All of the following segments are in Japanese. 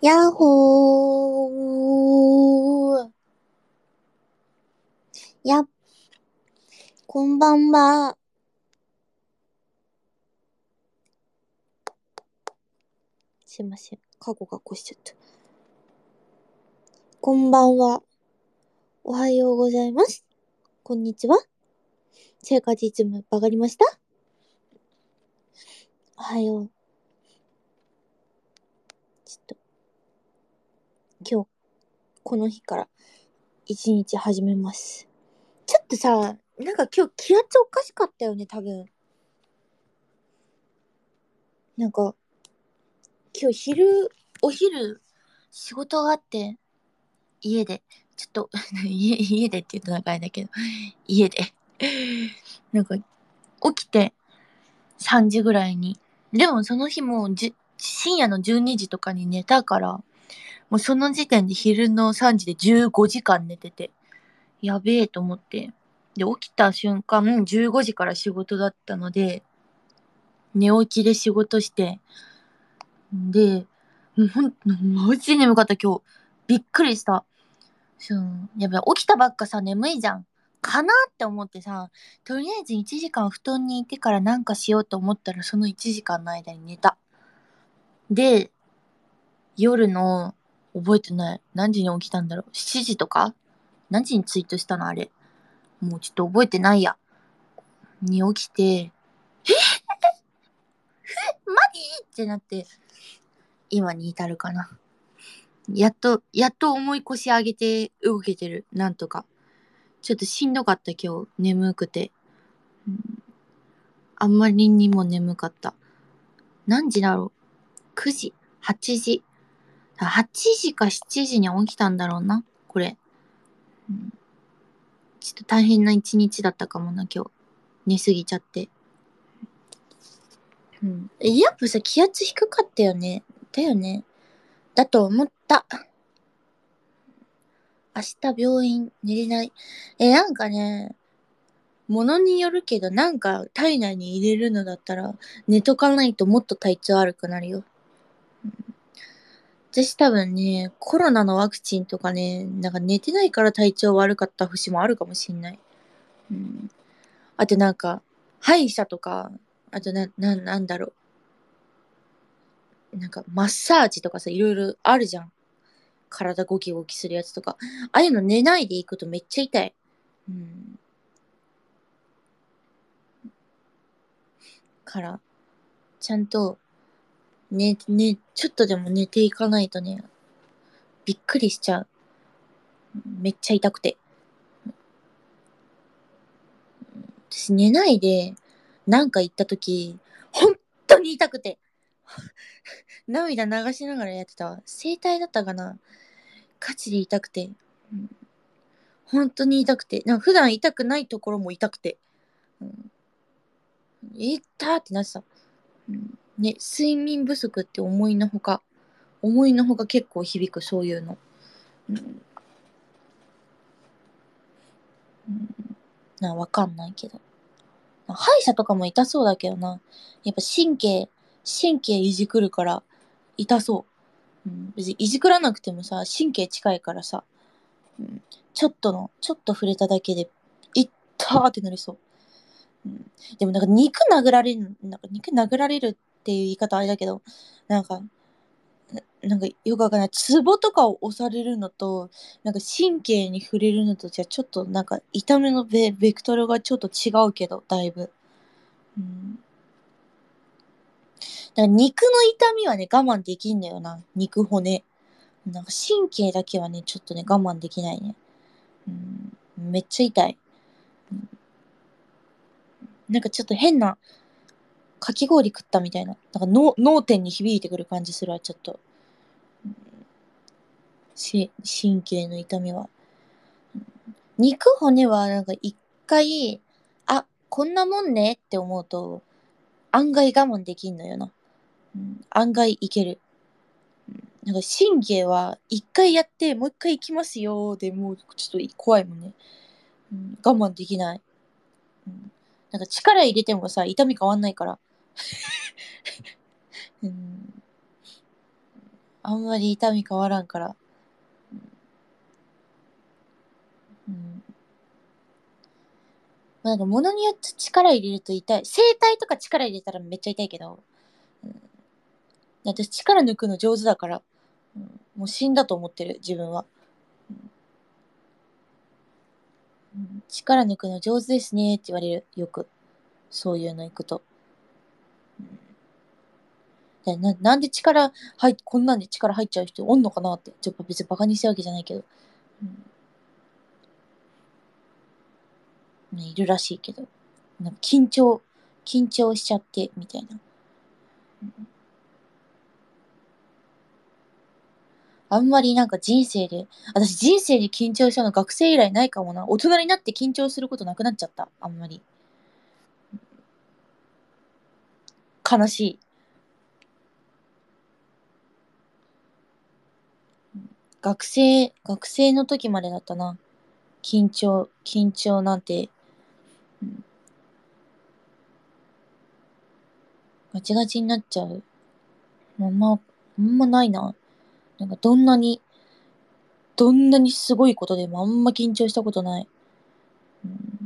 やっほー。こんばんは。すいません。カゴがこしちゃった。こんばんは。おはようございます。こんにちは。生活いつもわかりました？おはよう。ちょっと、今日、この日から一日始めます。ちょっとさ、なんか今日気圧おかしかったよね、多分。なんか、今日お昼、仕事があって、家で、ちょっと家でって言うとなんかあれだけど、家で、なんか、起きて、3時ぐらいに。でもその日も深夜の12時とかに寝たから、もうその時点で昼の3時で15時間寝てて、やべえと思って。で、起きた瞬間、15時から仕事だったので、寝起きで仕事して、で、もうマジで眠かった今日。びっくりした。やっぱ起きたばっかさ、眠いじゃん。かなって思ってさ、とりあえず1時間布団にいてからなんかしようと思ったらその1時間の間に寝た。で、夜の、覚えてない。何時に起きたんだろう。7時とか何時にツイートしたのあれ。もうちょっと覚えてないや。に起きて、マジってなって、今に至るかな。やっと重い腰上げて動けてる。なんとか。ちょっとしんどかった今日。眠くて。あんまりにも眠かった。何時だろう。9時、8時。8時か7時に起きたんだろうな。これ。ちょっと大変な一日だったかもな、今日。寝すぎちゃって。やっぱさ、気圧低かったよね。だよね。だと思った。明日病院寝れない。なんかね、ものによるけど、なんか体内に入れるのだったら、寝とかないともっと体調悪くなるよ。私多分ね、コロナのワクチンとかね、なんか寝てないから体調悪かった節もあるかもしんない。うん、あとなんか、歯医者とか、あとなんだろう。なんかマッサージとかさ、いろいろあるじゃん。体ゴキゴキするやつとか。ああいうの寝ないで行くとめっちゃ痛い。うん。から、ちゃんと、ちょっとでも寝ていかないとね、びっくりしちゃう。めっちゃ痛くて。私寝ないで、なんか行った時、本当に痛くて。涙流しながらやってたわ。整体だったかな。ガチで痛くて。本当に痛くて。なんか普段痛くないところも痛くて。うん、痛ってなってた。ね、睡眠不足って思いのほか結構響く、そういうの。うんわかんないけど。歯医者とかも痛そうだけどな。やっぱ神経いじくるから痛そう。別にいじくらなくてもさ、神経近いからさ、うん、ちょっと触れただけで、いったーってなりそう。うん、でもなんか肉殴られるっていう言い方あれだけど、なんか、なんかよくわかんない。ツボとかを押されるのと、なんか神経に触れるのとじゃちょっとなんか痛めのベクトルがちょっと違うけど、だいぶ。うん。だから肉の痛みはね、我慢できんのよな。肉骨。なんか神経だけはね、ちょっとね、我慢できないね。めっちゃ痛い。なんかちょっと変な、かき氷食ったみたいな。なんか脳天に響いてくる感じするわ、ちょっと。神経の痛みは。肉骨はなんか一回、あ、こんなもんねって思うと、案外我慢できんのよな。案外いける。なんか神経は一回やってもう一回行きますよでもうちょっと怖いもんね。我慢できない。なんか力入れてもさ、痛み変わんないから。うん、 あんまり痛み変わらんから。うん。なんか物によって力入れると痛い。整体とか力入れたらめっちゃ痛いけど、うん、私力抜くの上手だから、もう死んだと思ってる、自分は。力抜くの上手ですねって言われる、よく。そういうの行くと。なんでこんなんで力入っちゃう人おんのかなって。ちょっと別にバカにしてるわけじゃないけど。ね、いるらしいけど。なんか緊張しちゃって、みたいな。あんまりなんか私人生で緊張したの学生以来ないかもな。大人になって緊張することなくなっちゃった。あんまり。悲しい。学生の時までだったな。緊張なんて、ガチガチになっちゃう。あんまないな。なんかどんなにすごいことでもあんま緊張したことない。うん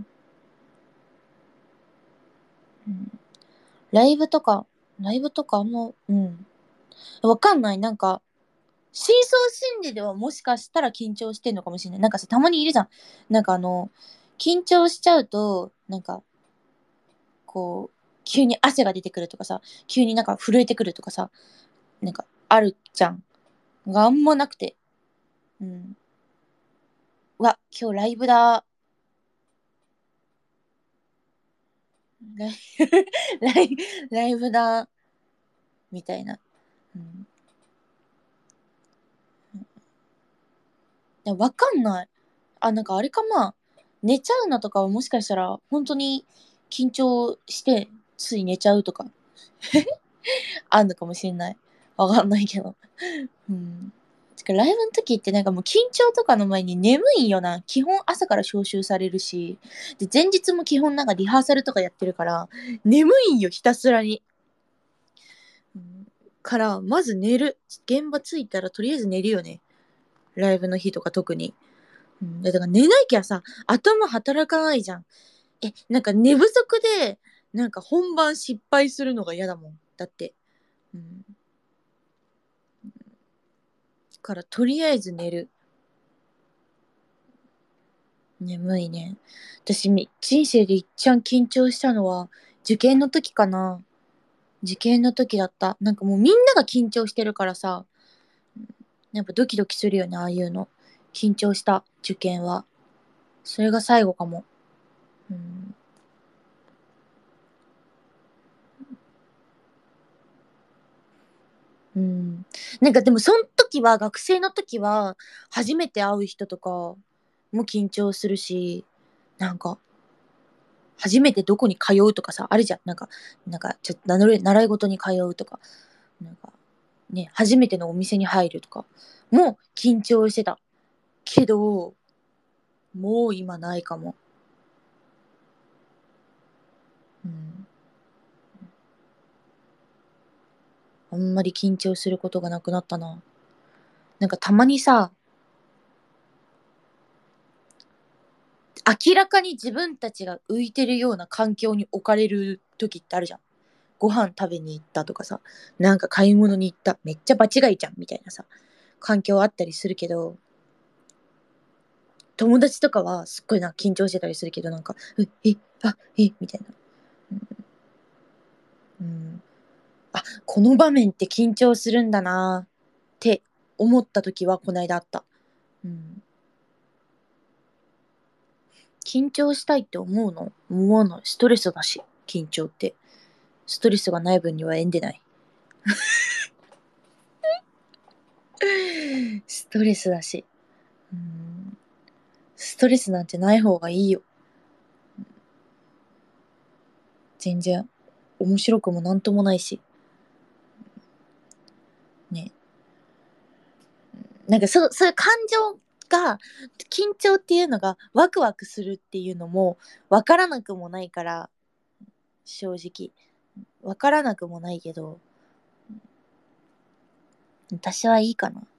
うん、ライブとか、ライブとかあんま、わかんない。なんか、深層心理ではもしかしたら緊張してんのかもしれない。なんかさ、たまにいるじゃん。なんか緊張しちゃうと、なんか、こう、急に汗が出てくるとかさ、急になんか震えてくるとかさ、なんかあるじゃん。があんまなくて。うん。今日ライブだ。ライライライブだ。みたいな。うん。わかんない。なんかあれかな。寝ちゃうのとかはもしかしたら、本当に緊張して、つい寝ちゃうとか、あんのかもしれない。わかんないけど。うん。てかライブの時ってなんかもう緊張とかの前に眠いんよな。基本朝から招集されるし、で、前日も基本なんかリハーサルとかやってるから、眠いんよ、ひたすらに。うん、から、まず寝る。現場着いたらとりあえず寝るよね。ライブの日とか特に。だから寝ないきゃさ、頭働かないじゃん。なんか寝不足で、なんか本番失敗するのが嫌だもん。だって。うん。からとりあえず寝る。眠いね。私、人生で一番緊張したのは、受験の時かな。受験の時だった。なんかもうみんなが緊張してるからさ、やっぱドキドキするよね、ああいうの。緊張した、受験は。それが最後かも。うん。うん。なんかでもその時は、学生の時は、初めて会う人とかも緊張するし、なんか、初めてどこに通うとかさ、あるじゃん。ちょっと習い事に通うとか、なんか、ね、初めてのお店に入るとか、もう緊張してた。けど、もう今ないかも。うん。あんまり緊張することがなくなったな。なんかたまにさ、明らかに自分たちが浮いてるような環境に置かれる時ってあるじゃん。ご飯食べに行ったとかさ、なんか買い物に行った。めっちゃ場違いじゃんみたいなさ、環境あったりするけど、友達とかはすっごいなんか緊張してたりするけど、なんか、みたいな。うん。この場面って緊張するんだなって思った時はこの間あった。うん。緊張したいって思うの思わない。ストレスだし、緊張って。ストレスがない分には縁でない。ストレスだし。うん。ストレスなんてない方がいいよ。全然。面白くもなんともないし。ね。なんかそういう感情が、緊張っていうのがワクワクするっていうのもわからなくもないから、正直。わからなくもないけど、 私はいいかな。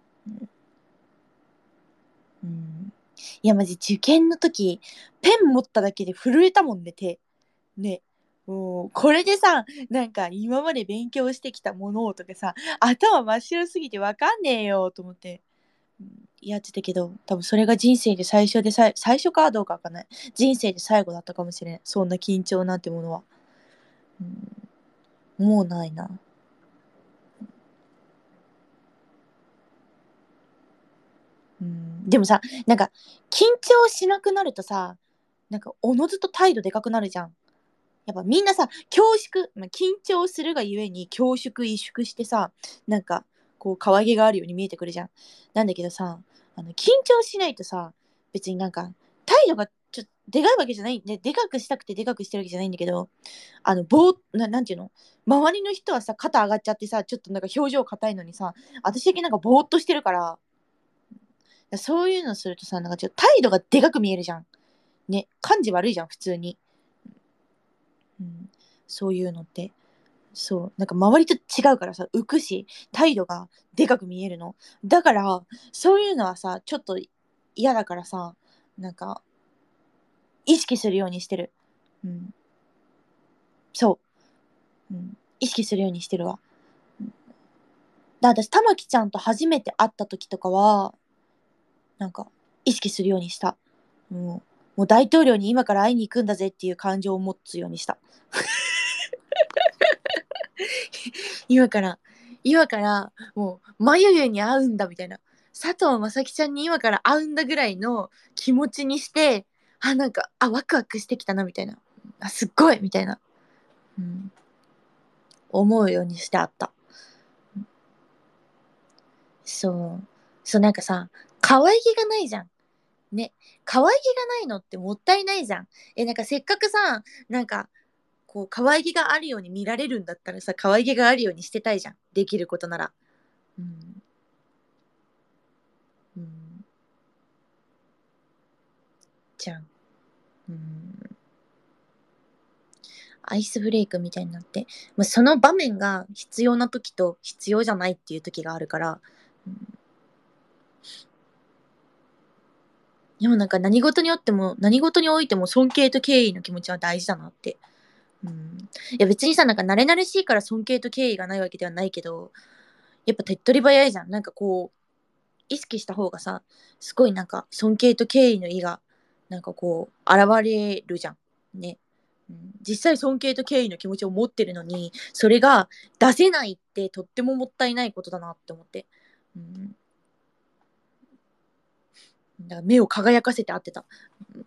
うん。いや、マジ受験の時、ペン持っただけで震えたもんね、手。ね。もう、これでさ、なんか今まで勉強してきたものとかさ、頭真っ白すぎてわかんねえよと思って、やってたけど、多分それが人生で最初かどうかわかんない。人生で最後だったかもしれん。そんな緊張なんてものは。もうないな。でもさ、なんか、緊張しなくなるとさ、なんか、おのずと態度でかくなるじゃん。やっぱみんなさ、緊張するがゆえに恐縮、萎縮してさ、なんか、こう、可愛げがあるように見えてくるじゃん。なんだけどさ、緊張しないとさ、別になんか、態度がでかいわけじゃない、でかくしたくてでかくしてるわけじゃないんだけど、なんていうの、周りの人はさ、肩上がっちゃってさ、ちょっとなんか表情硬いのにさ、私だけなんかぼーっとしてるから、そういうのするとさ、なんかちょっと態度がでかく見えるじゃん。ね、感じ悪いじゃん、普通に。うん、そういうのって。そう、なんか周りと違うからさ、浮くし、態度がでかく見えるの。だから、そういうのはさ、ちょっと嫌だからさ、なんか、意識するようにしてる。うん、そう、意識するようにしてるわ。私、玉木ちゃんと初めて会った時とかは、なんか、意識するようにした。ももう大統領に今から会いに行くんだぜっていう感情を持つようにした。今から、今から、もう、まゆゆに会うんだみたいな。佐藤正樹ちゃんに今から会うんだぐらいの気持ちにして、なんか、ワクワクしてきたなみたいな。すっごいみたいな。うん、思うようにしてあった。そう。そう、なんかさ、可愛げがないじゃん。ね。可愛げがないのってもったいないじゃん。なんかせっかくさ、なんか、こう、可愛げがあるように見られるんだったらさ、可愛げがあるようにしてたいじゃん。できることなら。うん。うん。じゃん。うん。アイスブレイクみたいになって、まあ、その場面が必要な時と必要じゃないっていう時があるから、うん、でもなんか何事においても尊敬と敬意の気持ちは大事だなって。うん、いや別にさ、なんか慣れ慣れしいから尊敬と敬意がないわけではないけど、やっぱ手っ取り早いじゃん。なんかこう、意識した方がさ、すごいなんか尊敬と敬意の意が、なんかこう、現れるじゃん。ね。実際尊敬と敬意の気持ちを持ってるのに、それが出せないってとってももったいないことだなって思って。うん、だから目を輝かせて会ってた。うん、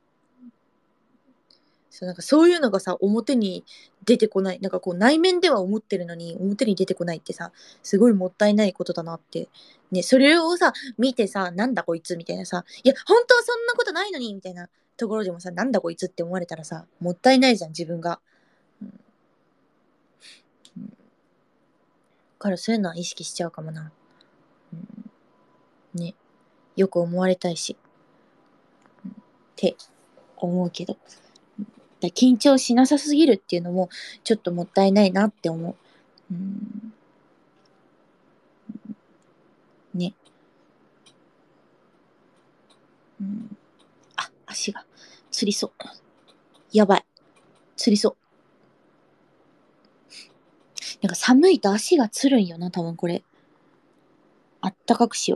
なんかそういうのがさ、表に出てこない。なんかこう内面では思ってるのに、表に出てこないってさ、すごいもったいないことだなって。ね、それをさ、見てさ、なんだこいつみたいなさ、いや、本当はそんなことないのにみたいなところでもさ、なんだこいつって思われたらさ、もったいないじゃん、自分が。うんうん、からそういうのは意識しちゃうかもな。うん、ね、よく思われたいし、って思うけど。緊張しなさすぎるっていうのも、ちょっともったいないなって思う。うん、ね。うん、足がつりそう。やばい。つりそう。なんか寒いと足がつるんよな、多分これ。あったかくしよ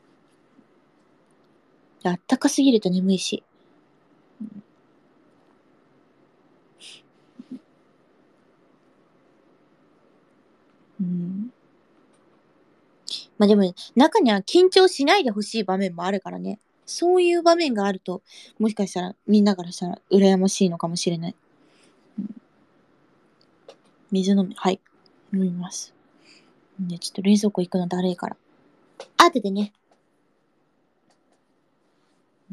う。あったかすぎると眠いし。うん。まあでも、中には緊張しないでほしい場面もあるからね。そういう場面があると、もしかしたらみんなからしたら羨ましいのかもしれない。うん、水飲み、はい。飲みます。ね、ちょっと冷蔵庫行くのだるいから。後でね。うん、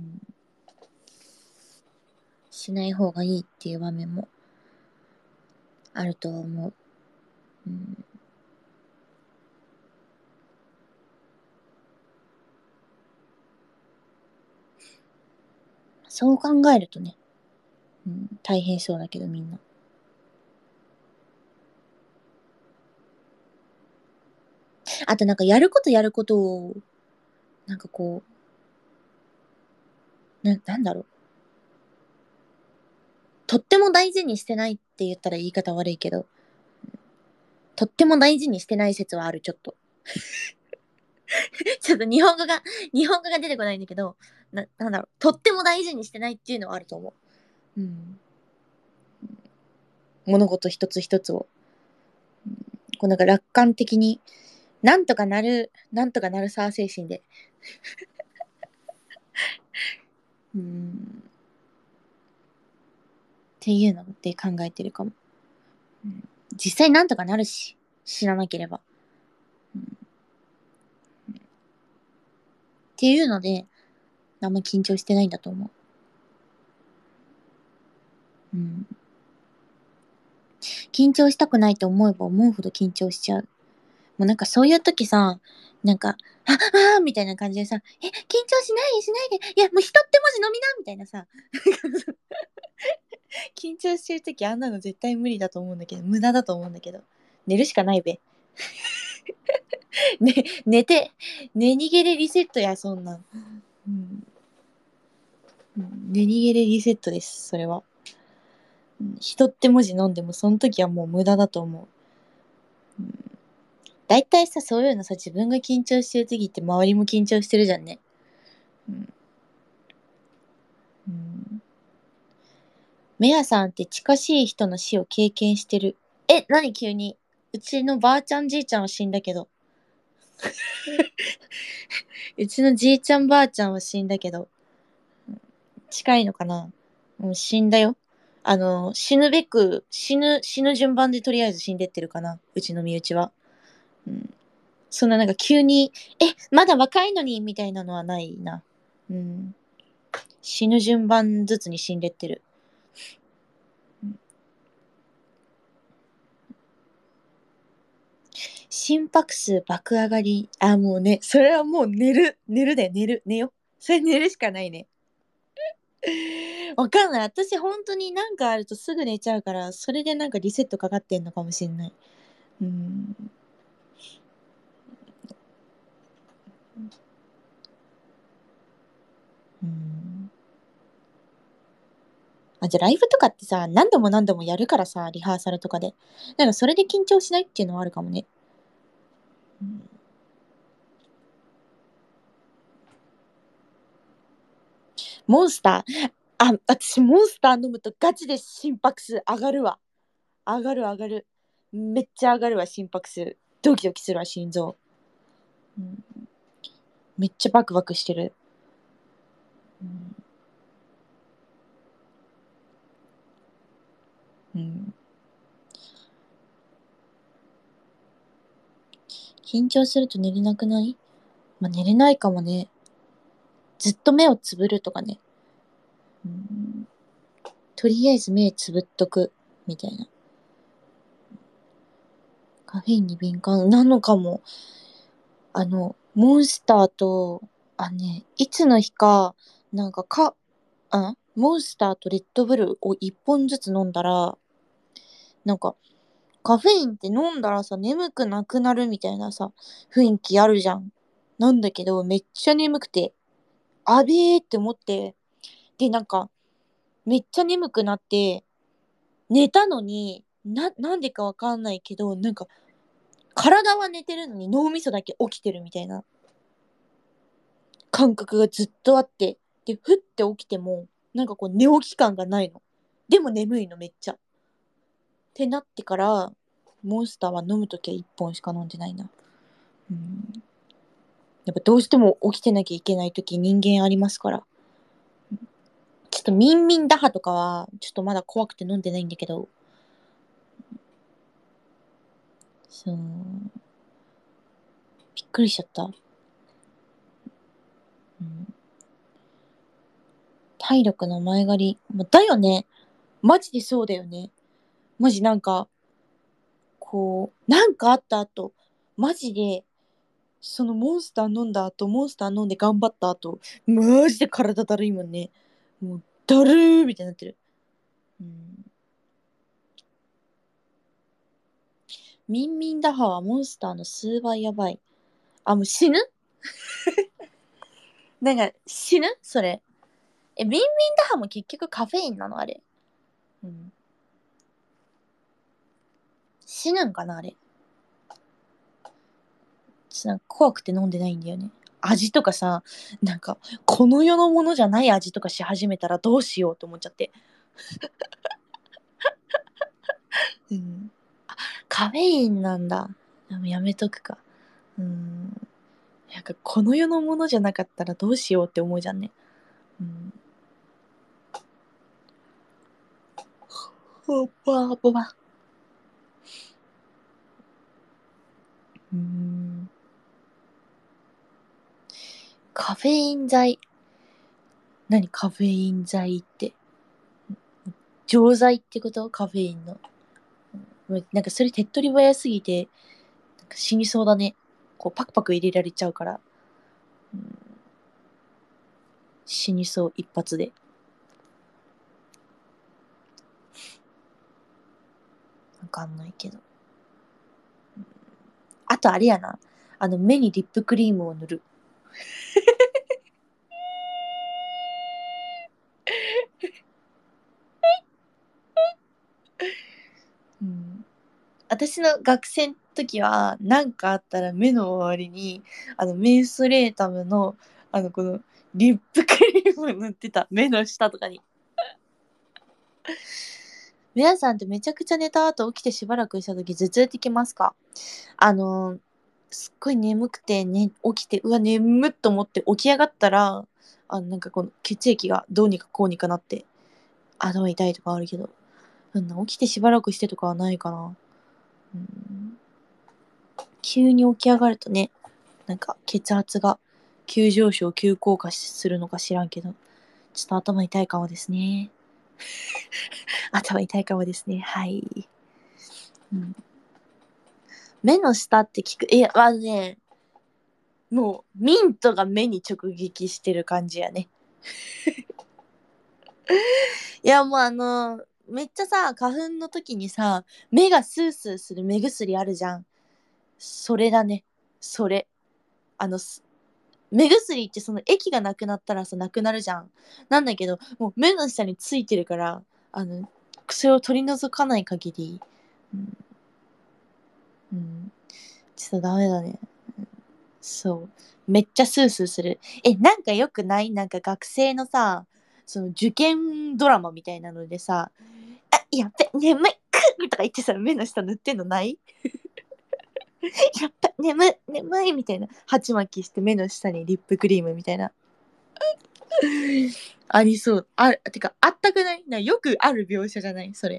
しない方がいいっていう場面もあると思う。うん、そう考えるとね、大変そうだけどみんな。 あとなんかやることを、なんかこう、なんだろう。とっても大事にしてないって言ったら言い方悪いけど、とっても大事にしてない説はある、ちょっと。ちょっと日本語が出てこないんだけど、なんだろう。とっても大事にしてないっていうのはあると思う。うん。物事一つ一つを。こうなんか楽観的に、なんとかなるさ精神で。っていうので考えてるかも。実際なんとかなるし、知らなければ。っていうので、あんま緊張してないんだと思う。緊張したくないと思えば思うほど緊張しちゃう。もうなんかそういう時さ、なんか、みたいな感じでさ、緊張しないで、いや、もう人って文字飲みなみたいなさ、緊張してる時あんなの絶対無理だと思うんだけど、無駄だと思うんだけど、寝るしかないべ。ね、寝逃げでリセットや、そんなん。うん、寝逃げでリセットです、それは。人って文字飲んでも、その時はもう無駄だと思う。だいたいさ、そういうのさ、自分が緊張してる時って周りも緊張してるじゃんね。メアさんって近しい人の死を経験してる。何急に。うちのばあちゃんじいちゃんは死んだけど。うちのじいちゃんばあちゃんは死んだけど。近いのかな。もう死んだよ。死ぬ順番でとりあえず死んでってるかな。うちの身内は。そんななんか急に、まだ若いのに、みたいなのはないな。死ぬ順番ずつに死んでってる。心拍数爆上がり。もうね、それはもう寝よ。それ寝るしかないね。わかんない。私本当になんかあるとすぐ寝ちゃうから、それでなんかリセットかかってんのかもしれない。うん。うん。じゃあライブとかってさ、何度もやるからさ、リハーサルとかで。なんかそれで緊張しないっていうのはあるかもね。モンスター。私モンスター飲むとガチで心拍数上がるわ。上がる。めっちゃ上がるわ、心拍数。ドキドキするわ、心臓。うん、めっちゃバクバクしてる。うん、緊張すると寝れなくない？寝れないかもね。ずっと目をつぶるとかね。うん、とりあえず目つぶっとく、みたいな。カフェインに敏感なのかも。モンスターと、いつの日か、なんかモンスターとレッドブルを一本ずつ飲んだら、なんか、カフェインって飲んだらさ、眠くなくなるみたいなさ、雰囲気あるじゃん。なんだけど、めっちゃ眠くて、あべーって思って、で、なんか、めっちゃ眠くなって、寝たのに、なんでかわかんないけど、なんか、体は寝てるのに脳みそだけ起きてるみたいな感覚がずっとあって、で、ふって起きても、なんかこう寝起き感がないの。でも眠いのめっちゃ。ってなってから、モンスターは飲むときは1本しか飲んでないな。やっぱどうしても起きてなきゃいけないとき人間ありますから。ちょっとミンミン打破とかは、ちょっとまだ怖くて飲んでないんだけど、そう、びっくりしちゃった。体力の前借り。だよね。マジでそうだよね。マジなんか、なんかあった後、マジで、そのモンスター飲んだ後、モンスター飲んで頑張った後、マジで体だるいもんね。もう、だるーみたいになってる。ミンミン打破はモンスターの数倍やばい。 もう死ぬなんか死ぬそれ。ビンビンダハも結局カフェインなのあれ。うん。死ぬんかなあれ。なんか怖くて飲んでないんだよね。味とかさ、なんか、この世のものじゃない味とかし始めたらどうしようと思っちゃって。うん。カフェインなんだ。でもやめとくか。なんか、この世のものじゃなかったらどうしようって思うじゃんね。ほばぼば。カフェイン剤。何カフェイン剤って。錠剤ってことカフェインの。なんかそれ手っ取り早すぎて、なんか死にそうだね。こうパクパク入れられちゃうから。死にそう、一発で。わかんないけど。あとあれやな。目にリップクリームを塗る。私の学生の時は、なんかあったら目の周りに、メンスレータムの、この、リップクリーム塗ってた。目の下とかに。皆さんってめちゃくちゃ寝た後起きてしばらくした時頭痛ってきますか？すっごい眠くて、ね、起きて、うわ、眠っと思って起き上がったら、なんかこの血液がどうにかこうにかなって、頭痛いとかあるけど、起きてしばらくしてとかはないかな。急に起き上がるとね、なんか血圧が急上昇、急降下するのか知らんけど、ちょっと頭痛いかもですね。頭痛いかもですね。はい。目の下って聞く。いや、ね、もうミントが目に直撃してる感じやね。いや、もうめっちゃさ、花粉の時にさ、目がスースーする目薬あるじゃん。それだね。それ。目薬ってその液がなくなったらさ、なくなるじゃん。なんだけど、もう目の下についてるから、それを取り除かない限り、うん、うん、ちょっとダメだね。そう。めっちゃスースーする。なんかよくないなんか学生のさ、その受験ドラマみたいなのでさ、やっべ、眠い、くとか言ってさ、目の下塗ってんのないやっべ、眠いみたいな。鉢巻きして目の下にリップクリームみたいな。ありそう。てか、あったくないよくある描写じゃないそれ。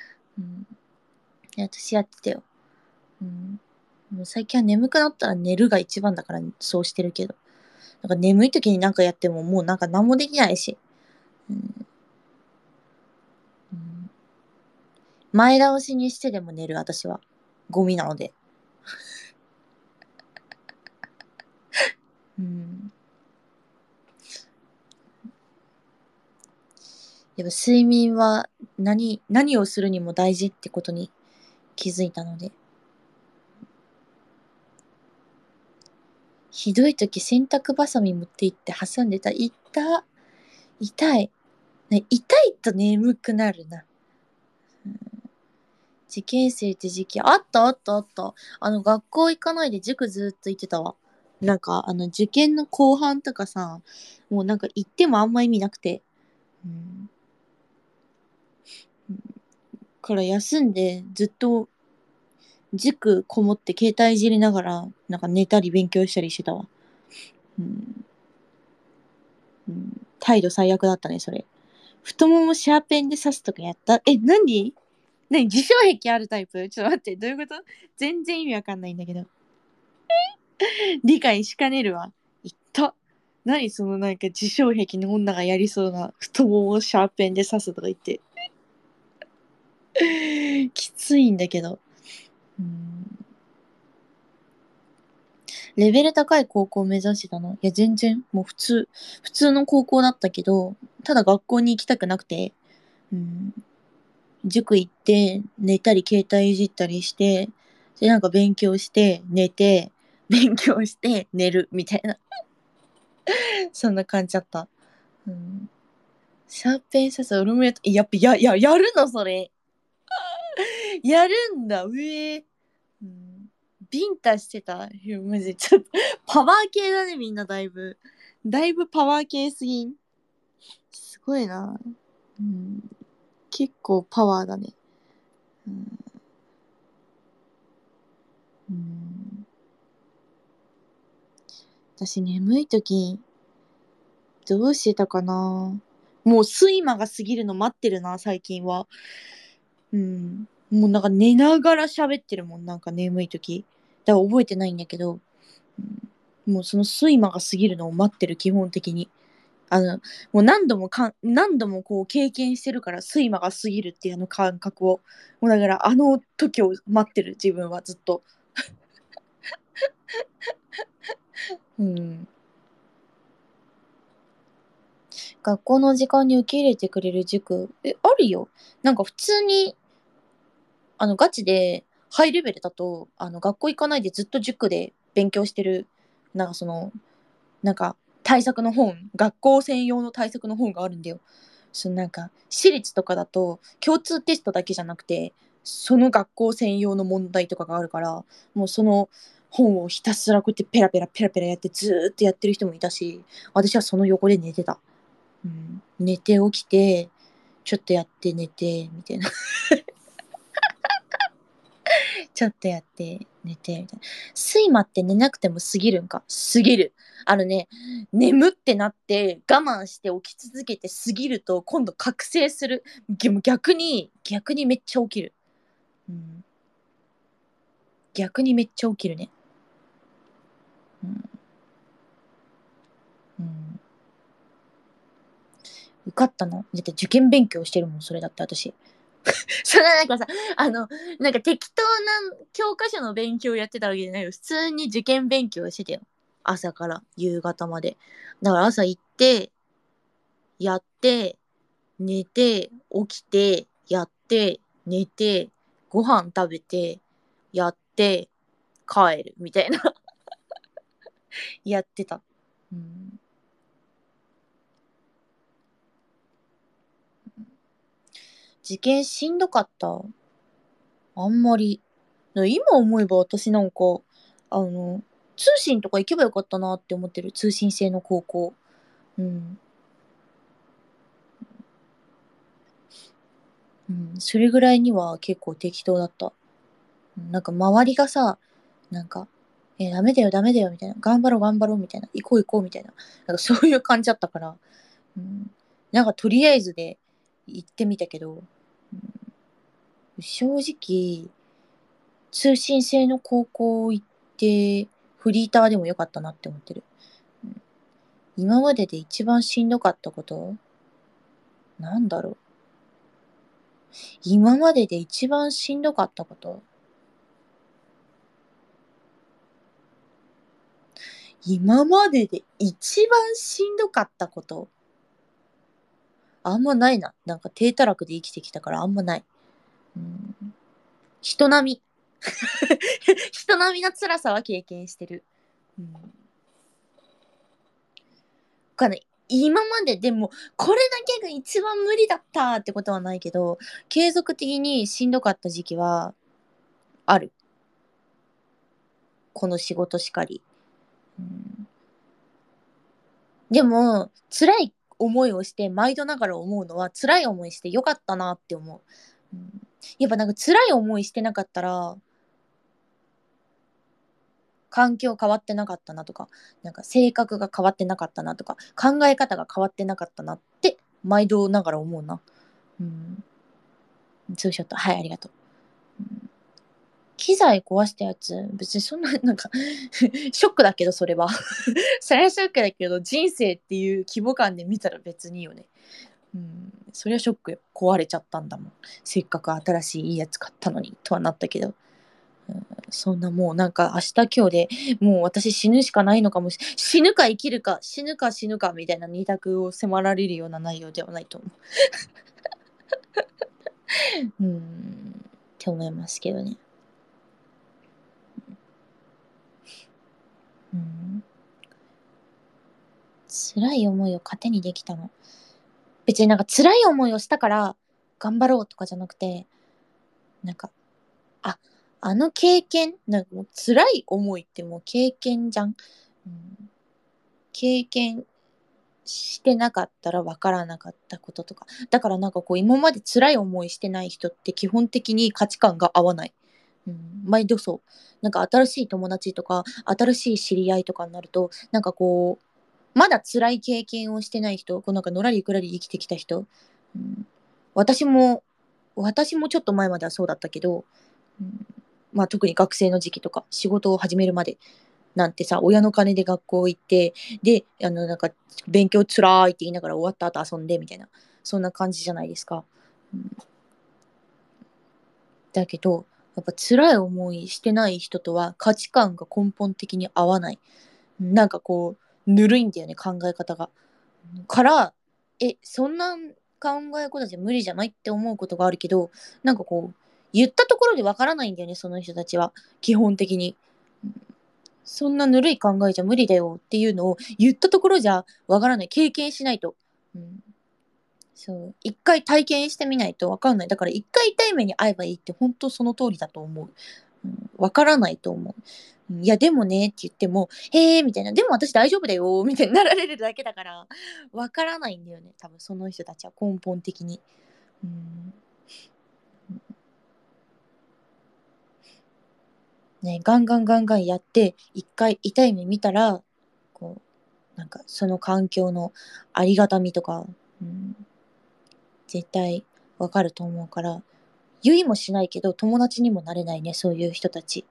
私やってたよ。もう最近は眠くなったら寝るが一番だからそうしてるけど。なんか眠い時になんかやってももうなんか何もできないし。前倒しにしてでも寝る私は。ゴミなので。やっぱ睡眠は何をするにも大事ってことに気づいたので。ひどい時洗濯バサミ持って行って挟んでた。痛い。ね、痛いと眠くなるな。受験生って時期あったあったあった。学校行かないで塾ずっと行ってたわ。なんか、受験の後半とかさ、もうなんか行ってもあんま意味なくて。から休んでずっと塾こもって携帯いじりながら、なんか寝たり勉強したりしてたわ。態度最悪だったね、それ。太ももシャーペンで刺すとかやった？何自傷癖あるタイプ？ちょっと待って、どういうこと？全然意味わかんないんだけど。理解しかねるわ。言った。何そのなんか自傷癖の女がやりそうな太ももをシャーペンで刺すとか言って。きついんだけど。レベル高い高校を目指してたの？いや、全然、もう普通の高校だったけど、ただ学校に行きたくなくて、塾行って、寝たり携帯いじったりして、で、なんか勉強して、寝て、 勉強して寝るみたいなそんな感じだった。うん、シャーペンさせ俺もやっぱやるのそれやるんだうん、ビンタしてた。いやマジちょっとパワー系だねみんなだいぶパワー系すぎん。すごいな。うん、結構パワーだね。うん、うん、私眠い時どうしてたかな。もう睡魔が過ぎるの待ってるな最近は。うん。もうなんか寝ながら喋ってるもんなんか眠い時。だから覚えてないんだけど、もうその睡魔が過ぎるのを待ってる基本的に。もう何度もこう経験してるから睡魔が過ぎるっていうあの感覚を。もうだからあの時を待ってる自分はずっと。うん。学校の時間に受け入れてくれる塾、あるよ。なんか普通に、ガチで、ハイレベルだと、学校行かないでずっと塾で勉強してる、なんかその、なんか、対策の本、学校専用の対策の本があるんだよ。なんか、私立とかだと、共通テストだけじゃなくて、その学校専用の問題とかがあるから、もうその本をひたすらこうやってペラペラやってずーっとやってる人もいたし、私はその横で寝てた。うん、寝て起きて、ちょっとやって寝て、みたいな。ちょっとやって寝て、みたいな。睡魔って寝なくても過ぎるんか過ぎる。あのね、眠ってなって我慢して起き続けて過ぎると今度覚醒する。逆にめっちゃ起きる。うん、逆にめっちゃ起きるね。うん、うん、受かったのだって受験勉強してるもん、それだって私。それなんかさ、なんか適当な教科書の勉強やってたわけじゃないよ。普通に受験勉強してたよ。朝から夕方まで。だから朝行って、やって、寝て、起きて、やって、寝て、ご飯食べて、やって、帰る。みたいな。やってた。うん、受験しんどかった。あんまり。今思えば私なんか、あの、通信とか行けばよかったなって思ってる。通信制の高校。うん。うん。それぐらいには結構適当だった。なんか周りがさ、なんか、ダメだよダメだよみたいな。頑張ろう頑張ろうみたいな。行こう行こうみたいな。なんかそういう感じだったから。うん。なんかとりあえずで行ってみたけど、うん、正直、通信制の高校行って、フリーターでもよかったなって思ってる。うん、今までで一番しんどかったことなんだろう。今までで一番しんどかったこと今までで一番しんどかったことあんまないな。なんか低たらくで生きてきたからあんまない。うん、人並み。人並みの辛さは経験してる。うん、かんない。今まででも、これだけが一番無理だったってことはないけど、継続的にしんどかった時期はある。この仕事しかり。うん、でも、辛い思いをして、毎度ながら思うのは、辛い思いしてよかったなって思う。うん、やっぱなんか辛い思いしてなかったら、環境変わってなかったなとか、なんか性格が変わってなかったなとか、考え方が変わってなかったなって、毎度ながら思うな。うん。ツーショット。はい、ありがとう。機材壊したやつ、別にそんな、なんかショックだけど、それは。それはショックだけど、人生っていう規模感で見たら別にいいよね。うん、それはショックよ。壊れちゃったんだもん。せっかく新しいいいやつ買ったのに、とはなったけど。うん、そんなもうなんか明日今日でもう私死ぬしかないのかも死ぬか生きるか、死ぬか死ぬかみたいな二択を迫られるような内容ではないと思う。って思いますけどね。 うん。辛い思いを糧にできたの。別になんか辛い思いをしたから頑張ろうとかじゃなくて、なんか、あ、あの経験、なんかもう辛い思いってもう経験じゃん。うん、経験してなかったら分からなかったこととか。だからなんかこう今まで辛い思いしてない人って基本的に価値観が合わない。うん、毎度そう。なんか新しい友達とか、新しい知り合いとかになると、なんかこう、まだ辛い経験をしてない人、こうなんかのらりくらり生きてきた人、うん、私も、私もちょっと前まではそうだったけど、うん、まあ特に学生の時期とか、仕事を始めるまでなんてさ、親の金で学校行って、で、なんか、勉強つらいって言いながら終わった後遊んでみたいな、そんな感じじゃないですか。うん、だけど、やっぱ辛い思いしてない人とは価値観が根本的に合わない。なんかこう、ぬるいんだよね、考え方が。から、そんな考え方じゃ無理じゃないって思うことがあるけど、なんかこう、言ったところでわからないんだよね、その人たちは。基本的に。そんなぬるい考えじゃ無理だよっていうのを言ったところじゃわからない。経験しないと。うん、そう。一回体験してみないとわかんない。だから一回痛い目に遭えばいいって本当その通りだと思う。うん、わからないと思う。いや、でもねって言っても、へえ、みたいな。でも私大丈夫だよ、みたいになられるだけだから、わからないんだよね。多分その人たちは根本的に。うん、ね、ガンガンガンガンやって、一回痛い目見たら、こう、なんかその環境のありがたみとか、うん、絶対わかると思うから、言いもしないけど友達にもなれないね、そういう人たち。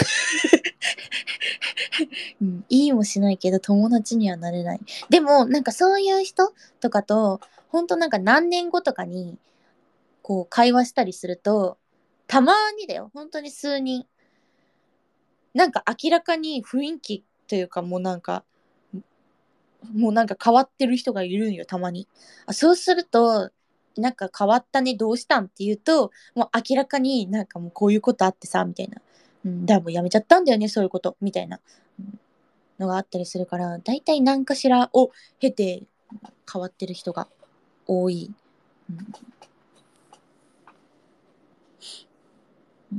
うん、言いもしないけど友達にはなれない。でも、なんかそういう人とかと、ほんとなんか何年後とかに、こう会話したりすると、たまにだよ、本当に数人、なんか明らかに雰囲気というかもうなんか変わってる人がいるんよ、たまに。そうすると、なんか変わったね、どうしたんって言うと、もう明らかになんかもうこういうことあってさ、みたいな。うん、だからもうやめちゃったんだよね、そういうこと、みたいな、のがあったりするから、だいたい何かしらを経て変わってる人が多い。うんうん、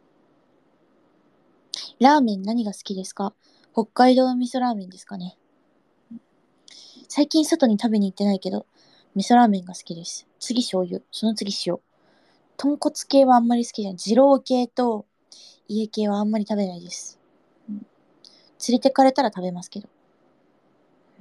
ラーメン何が好きですか？北海道味噌ラーメンですかね。最近外に食べに行ってないけど、味噌ラーメンが好きです。次醤油、その次塩。豚骨系はあんまり好きじゃない。二郎系と家系はあんまり食べないです。うん、連れてかれたら食べますけど。うん、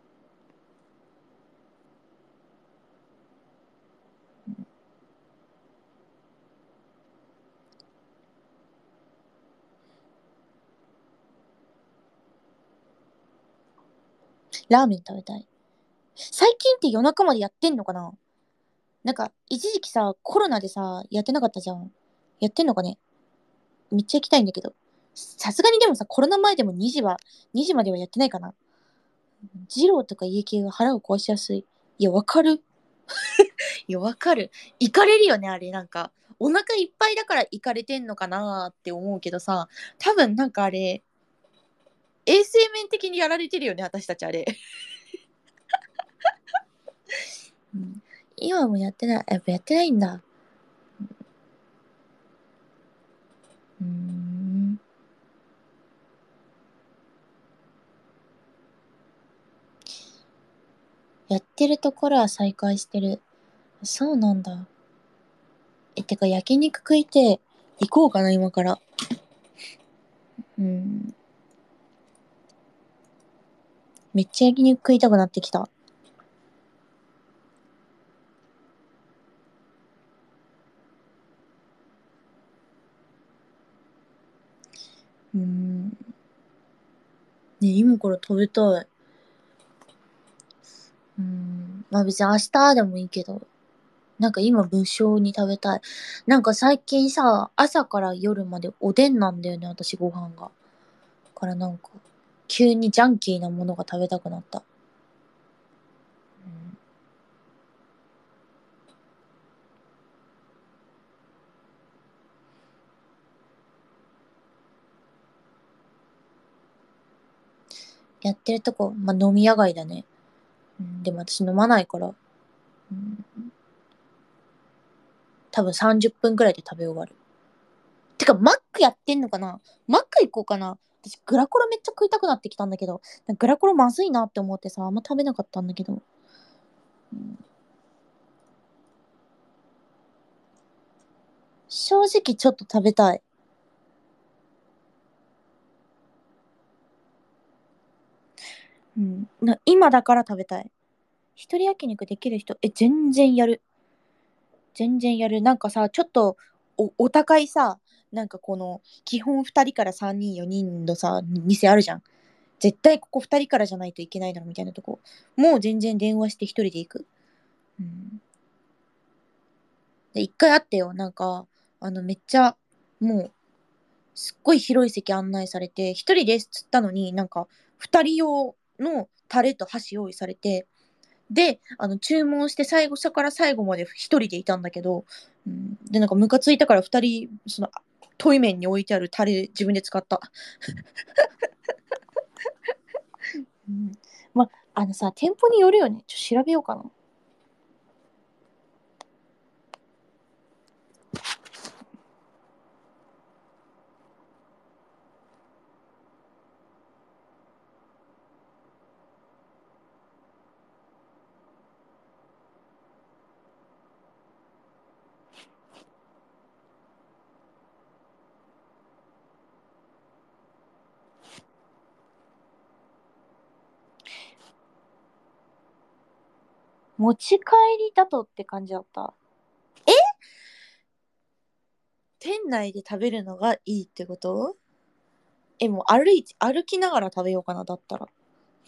ラーメン食べたい。最近って夜中までやってんのかな？なんか、一時期さ、コロナでさ、やってなかったじゃん。やってんのかね？めっちゃ行きたいんだけど。さすがにでもさ、コロナ前でも2時まではやってないかな。二郎とか家系は腹を壊しやすい。いや、わかる。いや、わかる。行かれるよね、あれ。なんか、お腹いっぱいだから行かれてんのかなって思うけどさ、多分なんかあれ、衛生面的にやられてるよね、私たちあれ。うん、今もやってない。やっぱやってないんだ。うーん。やってるところは再開してる。そうなんだ。てか焼肉食いて行こうかな、今から。うん。めっちゃ焼肉食いたくなってきた。うん。ね、今から食べたい。うん。まあ別に明日でもいいけど。なんか今無性に食べたい。なんか最近さ、朝から夜までおでんなんだよね、私ご飯が。からなんか、急にジャンキーなものが食べたくなった。うん、 やってるとこ、まあ、飲み屋街だね。でも私飲まないから、多分30分くらいで食べ終わる。てか、マックやってんのかな？マック行こうかな。私、グラコロめっちゃ食いたくなってきたんだけど、グラコロまずいなって思ってさ、あんま食べなかったんだけど。正直ちょっと食べたい。今だから食べたい。一人焼肉できる人、全然やる。全然やる。なんかさ、ちょっとお高いさ、なんかこの、基本2人から3人、4人のさ、店あるじゃん。絶対ここ2人からじゃないといけないだろみたいなとこ。もう全然電話して一人で行く。で、一回会ってよ。なんか、めっちゃ、もう、すっごい広い席案内されて、一人ですっつったのに、なんか、二人用のタレと箸用意されて、で、注文して初から最後まで一人でいたんだけど、で、なんかムカついたから二人、トイメンに置いてあるタレ自分で使った。ま、さ、店舗によるよね。調べようかな。持ち帰りだとって感じだった。店内で食べるのがいいってこと？もう歩きながら食べようかな、だったら。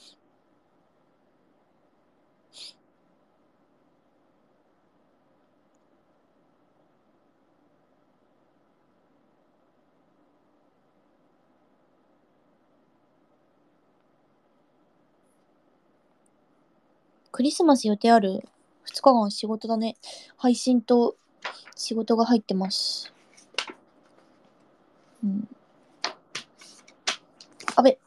クリスマス予定ある？ 2 日間仕事だね。配信と仕事が入ってます。あべ。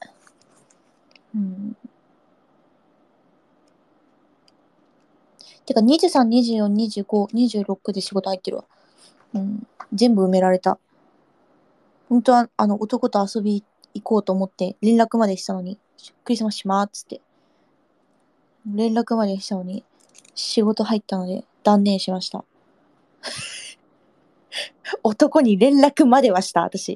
てか23、24、25、26で仕事入ってるわ。全部埋められた。本当は男と遊び行こうと思って連絡までしたのに、クリスマスしまーっつって連絡までしたのに、仕事入ったので断念しました。男に連絡まではした、私。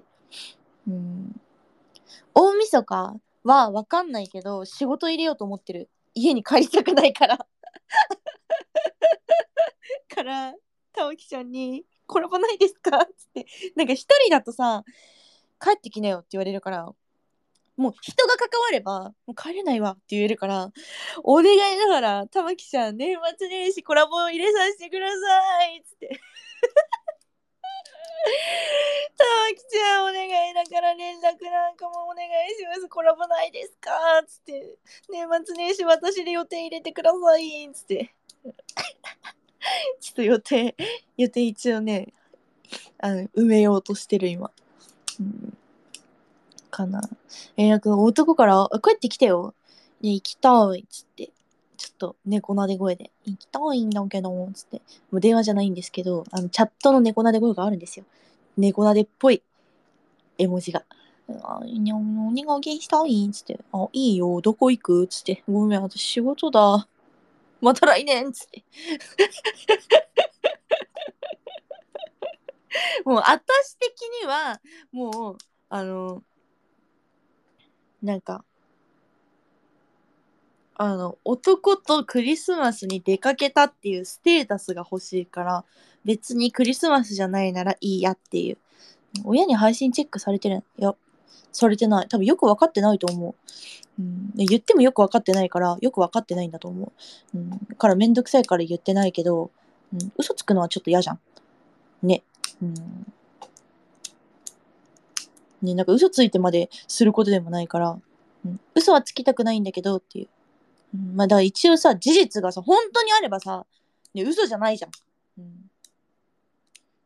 大晦日はわかんないけど、仕事入れようと思ってる。家に帰りたくないから。から、玉木ちゃんに、コラボないですかつって。なんか一人だとさ、帰ってきなよって言われるから、もう人が関われば、もう帰れないわって言えるから、お願いながら、玉木ちゃん、年末年始コラボ入れさせてくださいつって。玉木ちゃん、お願いだから連絡なんかもお願いします。コラボないですかつって。年末年始私で予定入れてくださいつって。ちょっと予定一応ね、埋めようとしてる今。かな。なんか男から、帰ってきてよ。で、行きたいっつって。ちょっと猫なで声で、行きたいんだけど、つって。もう電話じゃないんですけど、チャットの猫なで声があるんですよ。猫なでっぽい絵文字が。何が元気したいんつって。いいよ、どこ行くつって。ごめん、私仕事だ。また来年つって。もう、私的には、もう、なんか、男とクリスマスに出かけたっていうステータスが欲しいから、別にクリスマスじゃないならいいやっていう。親に配信チェックされてる？いや、されてない。多分よく分かってないと思う。言ってもよく分かってないから、よく分かってないんだと思う。からめんどくさいから言ってないけど、嘘つくのはちょっと嫌じゃん。ね。ね、なんか嘘ついてまですることでもないから、嘘はつきたくないんだけどっていう。まあだから一応さ、事実がさ、本当にあればさ、ね、嘘じゃないじゃん。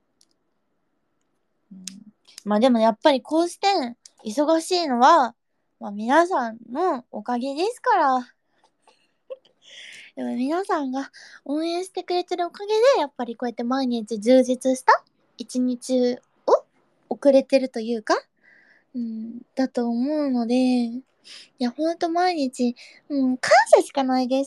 まあでもやっぱりこうして忙しいのはまあ皆さんのおかげですから。でも皆さんが応援してくれてるおかげで、やっぱりこうやって毎日充実した一日を送れてるというか、だと思うので、いや、ほんと毎日、感謝しかないです。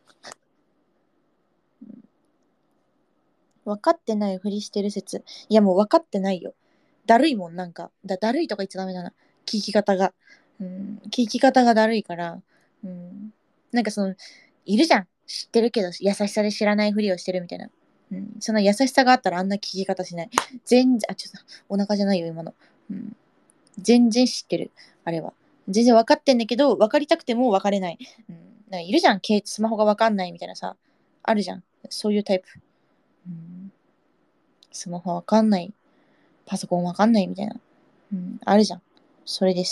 分かってないふりしてる説。いや、もう分かってないよ。だるいもん、なんか。だるいとか言っちゃダメだな。聞き方が。聞き方がだるいから。なんかいるじゃん。知ってるけど、優しさで知らないふりをしてるみたいな。その優しさがあったらあんな聞き方しない。全然、ちょっと、お腹じゃないよ、今の。全然知ってる。あれは。全然分かってんだけど、分かりたくても分かれない。なんかいるじゃん。スマホが分かんないみたいなさ。あるじゃん。そういうタイプ。スマホわかんない。パソコンわかんないみたいな。あるじゃん。それです。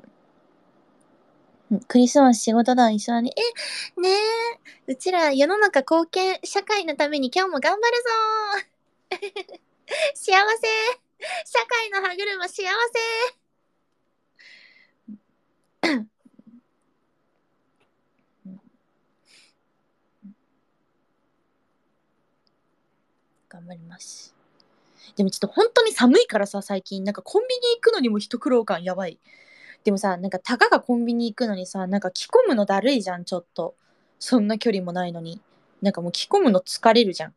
クリスマス仕事団一緒に、ねえ、うちら世の中貢献、社会のために今日も頑張るぞ幸せ社会の歯車幸せ頑張ります。でもちょっと本当に寒いからさ、最近。なんかコンビニ行くのにも一苦労感やばい。でもさ、なんかたかがコンビニ行くのにさ、なんか着込むのだるいじゃん、ちょっと。そんな距離もないのに。なんかもう着込むの疲れるじゃん。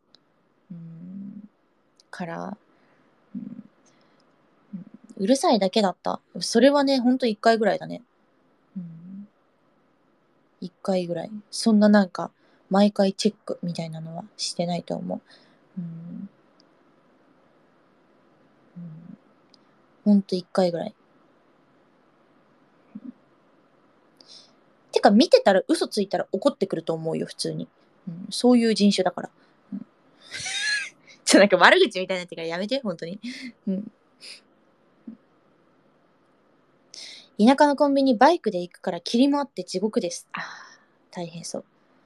から、うんうるさいだけだった。それはね、ほんと1回ぐらいだね。1回ぐらい。そんななんか、毎回チェックみたいなのはしてないと思う。ほんと1回ぐらい。てか見てたら嘘ついたら怒ってくると思うよ、普通に。そういう人種だから。なんか悪口みたいになってからやめて、本当に。田舎のコンビニバイクで行くから霧もあって地獄です。大変そう。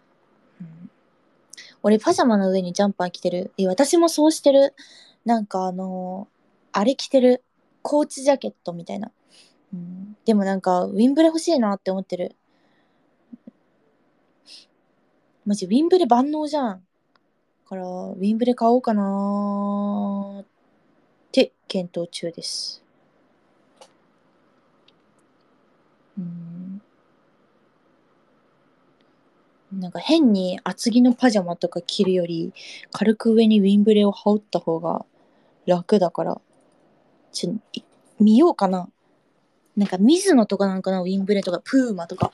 俺パジャマの上にジャンパー着てる。私もそうしてる。なんかあれ着てる。コーチジャケットみたいな。でもなんか、ウィンブレ欲しいなって思ってる。マジ、ウィンブレ万能じゃん。だから、ウィンブレ買おうかなーって検討中です。なんか変に厚着のパジャマとか着るより、軽く上にウィンブレを羽織った方が楽だから、見ようかな。なんかミズノとかなんかな、ウィンブレとか、プーマとか。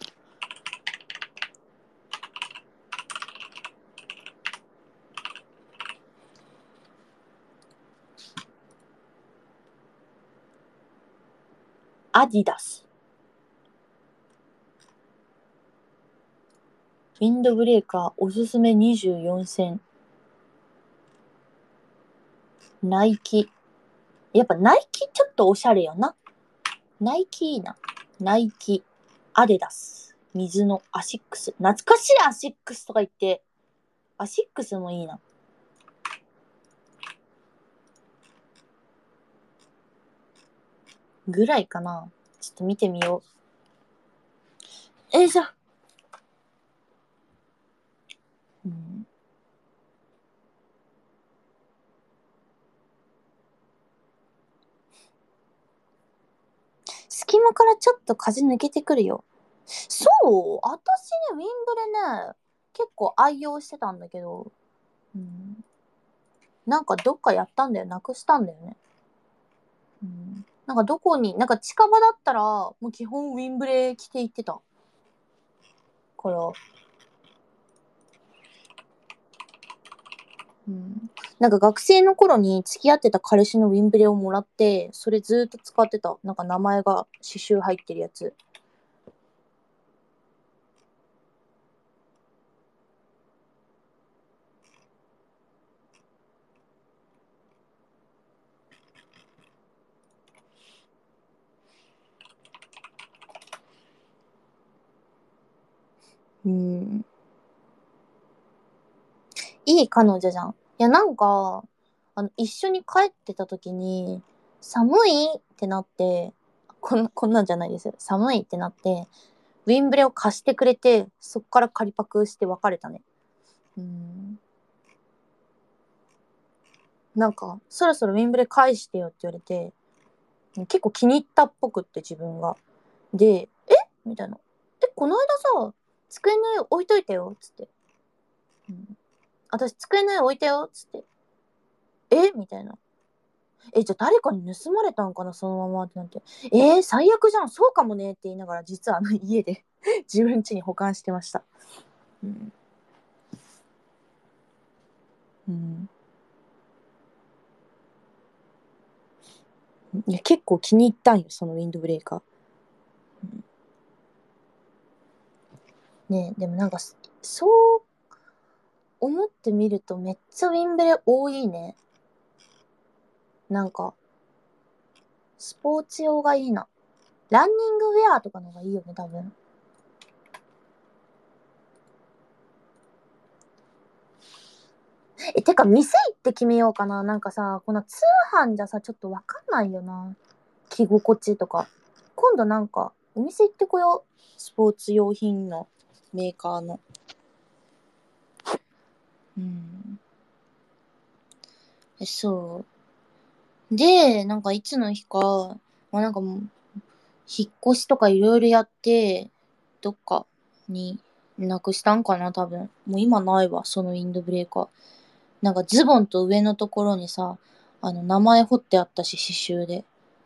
アディダス。ウィンドブレーカーおすすめ24選。ナイキ。やっぱナイキちょっとおしゃれよな。ナイキいいな。ナイキ、アデダス、水のアシックス。懐かしいアシックスとか言って。アシックスもいいな。ぐらいかな。ちょっと見てみよう。じゃあ。隙間からちょっと風抜けてくるよ。そう、私ね、ウィンドレね、結構愛用してたんだけど、なんかどっかやったんだよ。なくしたんだよね。なんかどこに、なんか近場だったら、もう基本ウィンブレ着て行ってた。から、なんか学生の頃に付き合ってた彼氏のウィンブレをもらって、それずっと使ってた。なんか名前が刺繍入ってるやつ。いい彼女じゃん。いや、なんか、一緒に帰ってた時に、寒いってなって、 こんなんじゃないですよ。寒いってなって、ウィンブレを貸してくれて、そっから仮パクして別れたね。なんか、そろそろウィンブレ返してよって言われて、結構気に入ったっぽくって自分が。で、みたいな。この間さ、机の上置いといてよ、つって。私机の上置いたよ、つって。みたいな。じゃあ誰かに盗まれたんかな、そのままってなって。最悪じゃん、そうかもねって言いながら、実は家で自分家に保管してました。いや、結構気に入ったんよ、そのウィンドブレーカー。ねえ、でもなんか、そう思ってみるとめっちゃウィンブレ多いね。なんか、スポーツ用がいいな。ランニングウェアとかのがいいよね、多分。てか、店行って決めようかな。なんかさ、この通販じゃさ、ちょっとわかんないよな。着心地とか。今度なんか、お店行ってこよう。スポーツ用品のメーカーの。そう。で、なんかいつの日か、なんかもう、引っ越しとかいろいろやって、どっかになくしたんかな、多分。もう今ないわ、そのウィンドブレーカー。なんかズボンと上のところにさ、名前彫ってあったし、刺繍で。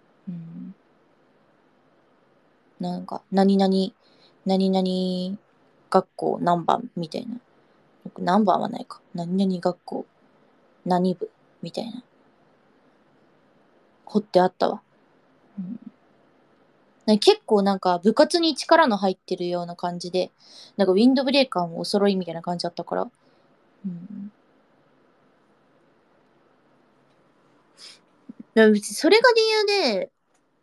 なんか、何々学校何番みたいな。何番はないか。何々学校何部みたいな。彫ってあったわ。結構なんか部活に力の入ってるような感じで、なんかウィンドブレーカーもお揃いみたいな感じだったから。別にそれが理由で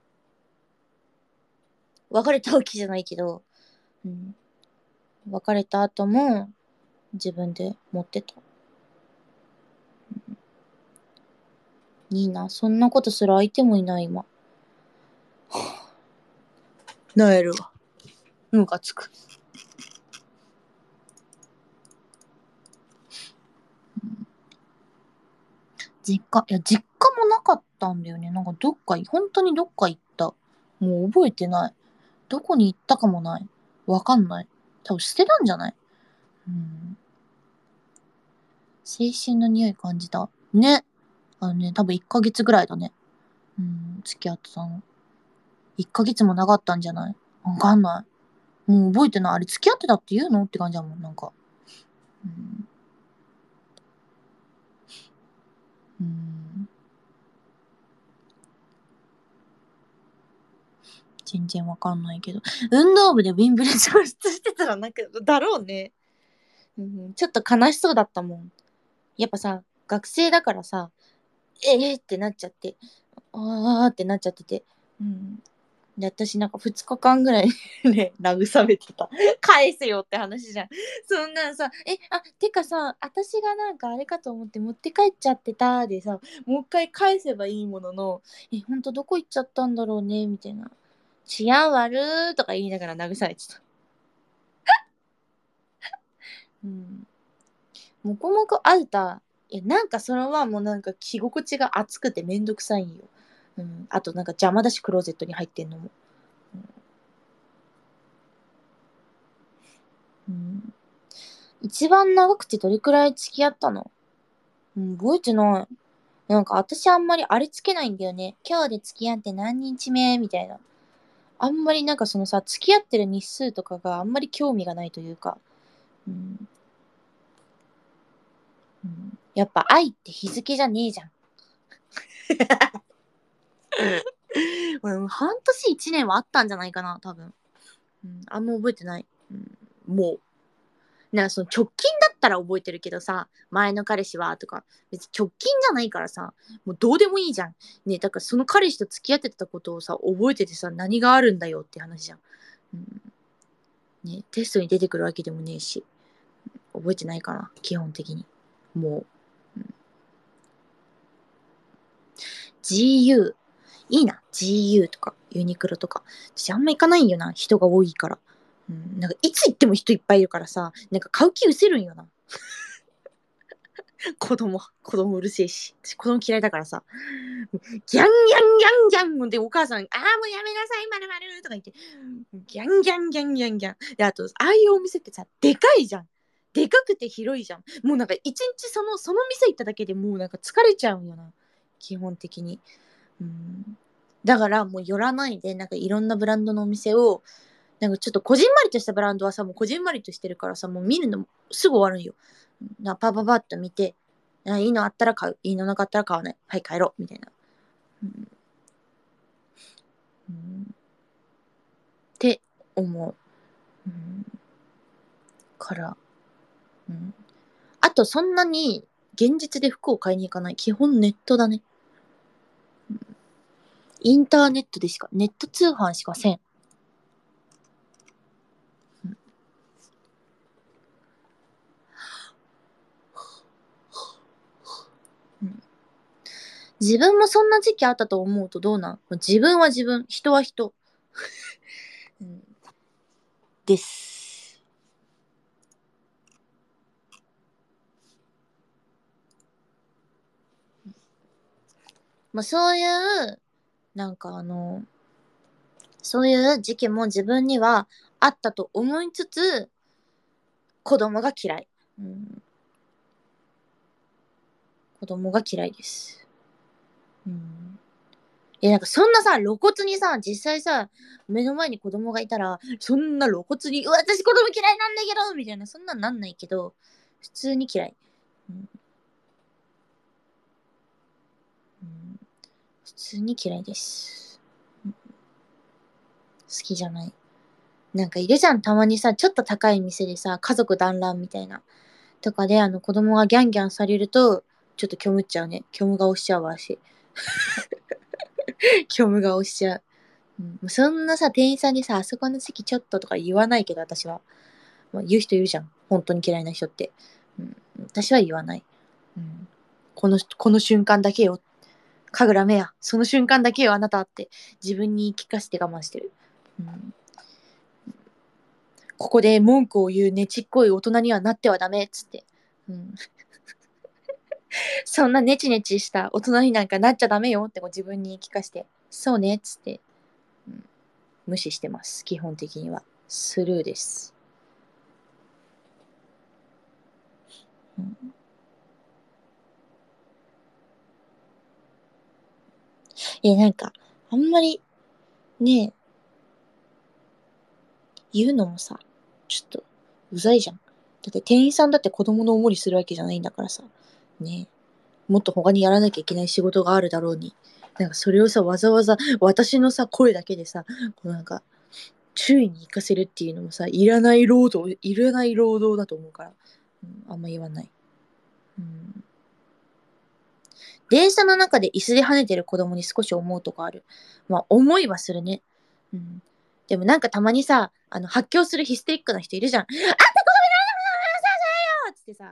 別れたわけじゃないけど、別れた後も自分で持ってた。いいな、そんなことする相手もいない今。なえるわ。ムカつく。実家もなかったんだよね。なんか本当にどっか行った。もう覚えてない。どこに行ったかもない。わかんない。多分捨てたんじゃない？青春の匂い感じた。ね。多分1ヶ月ぐらいだね。付き合ってたの。1ヶ月もなかったんじゃない？わかんない。もう覚えてない。あれ付き合ってたって言うのって感じだもん、なんか。全然わかんないけど。運動部でウィンブレ消失してたらなんか、だろうね。ちょっと悲しそうだったもん。やっぱさ、学生だからさ、ってなっちゃって、ってなっちゃってて。で、私なんか2日間ぐらいね、慰めてた。返せよって話じゃん。そんなんさ、てかさ、私がなんかあれかと思って持って帰っちゃってたでさ、もう一回返せばいいものの、ほんとどこ行っちゃったんだろうね、みたいな。治安悪ーとか言いながら慰めてた。もこもこアウター、なんかそれはもうなんか着心地が熱くてめんどくさいんよ。あとなんか邪魔だし、クローゼットに入ってんのも。一番長くてどれくらい付き合ったの？覚えてない。なんか私あんまりあれつけないんだよね。今日で付き合って何日目みたいな。あんまりなんかそのさ、付き合ってる日数とかがあんまり興味がないというか。やっぱ愛って日付じゃねえじゃん。半年一年はあったんじゃないかな、多分。あんま覚えてない。もう。なんかその直近だったら覚えてるけどさ、前の彼氏はとか、別に直近じゃないからさ、もうどうでもいいじゃん。ね、だからその彼氏と付き合ってたことをさ、覚えててさ、何があるんだよって話じゃん。ね、テストに出てくるわけでもねえし、覚えてないかな、基本的に。もう。GU。 いいな。GU とかユニクロとか。私あんま行かないんよな。人が多いから。なんかいつ行っても人いっぱいいるからさ、なんか買う気失せるんよな。子供うるせえし。私子供嫌いだからさ。ギャンギャンギャンギャンでお母さん、もうやめなさい、まるまるとか言って、ギャンギャンギャンギャンギャン。で、あと、ああいうお店ってさ、でかいじゃん。でかくて広いじゃん。もうなんか一日その店行っただけでもうなんか疲れちゃうんよな。基本的に。だからもう寄らないで、なんかいろんなブランドのお店を、なんかちょっとこじんまりとしたブランドはさ、もうこじんまりとしてるからさ、もう見るのすぐ終わるんよ。パパパッと見て、いいのあったら買う。いいのなかったら買わない。はい、帰ろう。みたいな。って思う。から。あと、そんなに現実で服を買いに行かない。基本ネットだね。インターネットでしか、ネット通販しかせん。自分もそんな時期あったと思うとどうなん？自分は自分、人は人。です。そういう、なんかそういう時期も自分にはあったと思いつつ、子供が嫌い。子供が嫌いです。なんかそんなさ、露骨にさ、実際さ、目の前に子供がいたら、そんな露骨に、私子供嫌いなんだけどみたいな、そんなんなんないけど、普通に嫌い。普通に嫌いです。好きじゃない。なんかいるじゃん、たまにさ、ちょっと高い店でさ、家族団らんみたいな。とかで、子供がギャンギャンされると、ちょっと虚無っちゃうね。虚無顔しちゃうわ、し。虚無顔しちゃう。そんなさ、店員さんにさ、あそこの席ちょっととか言わないけど、私は。言う人いるじゃん。本当に嫌いな人って。私は言わない。この瞬間だけよ。神楽目や。その瞬間だけよ、あなたって。自分に言い聞かせて我慢してる。ここで文句を言うねちっこい大人にはなってはダメっつって。そんなネチネチした大人になんかなっちゃダメよって自分に言い聞かせて。そうねっつって、無視してます。基本的には。スルーです。なんか、あんまり、ね言うのもさ、ちょっと、うざいじゃん。だって店員さんだって子供のおもりするわけじゃないんだからさ。もっと他にやらなきゃいけない仕事があるだろうに。なんかそれをさ、わざわざ私のさ、声だけでさ、なんか、注意に行かせるっていうのもさ、いらない労働だと思うから、あんま言わない。電車の中で椅子で跳ねてる子供に少し思うとこある。思いはするね。でもなんかたまにさ、発狂するヒステリックな人いるじゃん。あんた子供いらないよっつってさ。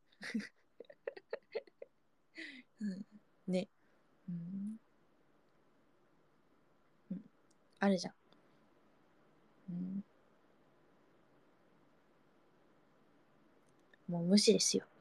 ね。あるじゃん。もう無視ですよ。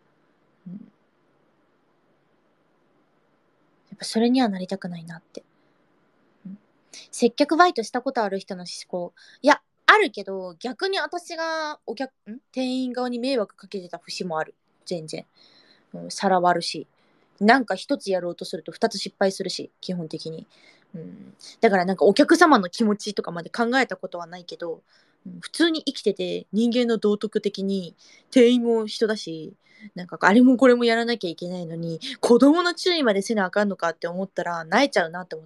やっぱそれにはなりたくないなって。接客バイトしたことある人の思考。いや、あるけど、逆に私が店員側に迷惑かけてた節もある。全然。皿割るし。なんか一つやろうとすると二つ失敗するし、基本的に。だからなんかお客様の気持ちとかまで考えたことはないけど、普通に生きてて人間の道徳的に店員も人だし、なんかあれもこれもやらなきゃいけないのに、子供の注意までせなあかんのかって思ったら、萎えちゃうなって思って。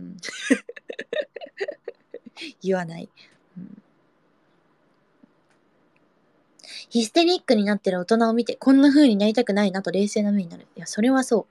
言わない。ヒステリックになってる大人を見て、こんな風になりたくないなと冷静な目になる。いや、それはそう。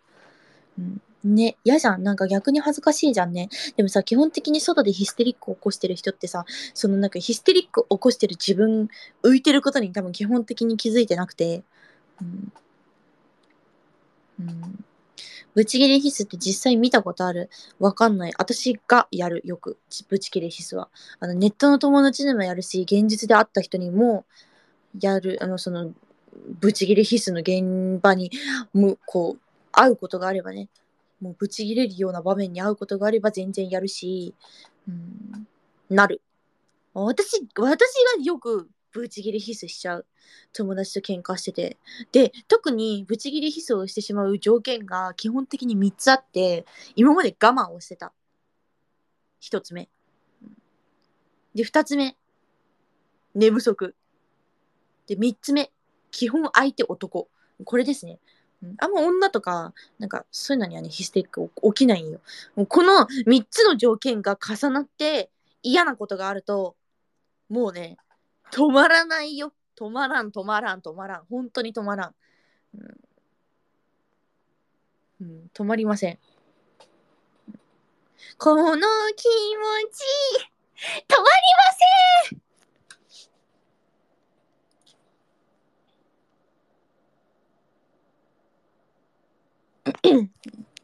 ね、嫌じゃん。なんか逆に恥ずかしいじゃんね。でもさ、基本的に外でヒステリックを起こしてる人ってさ、そのなんかヒステリックを起こしてる自分、浮いてることに多分基本的に気づいてなくて、うん。 ブチギレヒスって実際見たことある？わかんない。私がやる、よく。ブチギレヒスは。ネットの友達でもやるし、現実で会った人にもやる、ブチギレヒスの現場に、もう、こう、会うことがあればね、もうブチギレるような場面に会うことがあれば全然やるし、なる。私がよくブチギレヒスしちゃう。友達と喧嘩してて。で、特にブチギレヒスをしてしまう条件が基本的に3つあって、今まで我慢をしてた。1つ目。で、2つ目。寝不足。で、3つ目。基本相手男。これですね。あんま女とか、なんかそういうのにはね、ヒステリック起きないんよ。もうこの3つの条件が重なって嫌なことがあると、もうね、止まらないよ。止まらん、止まらん、止まらん。本当に止まらん。止まりません。この気持ち、止まりません。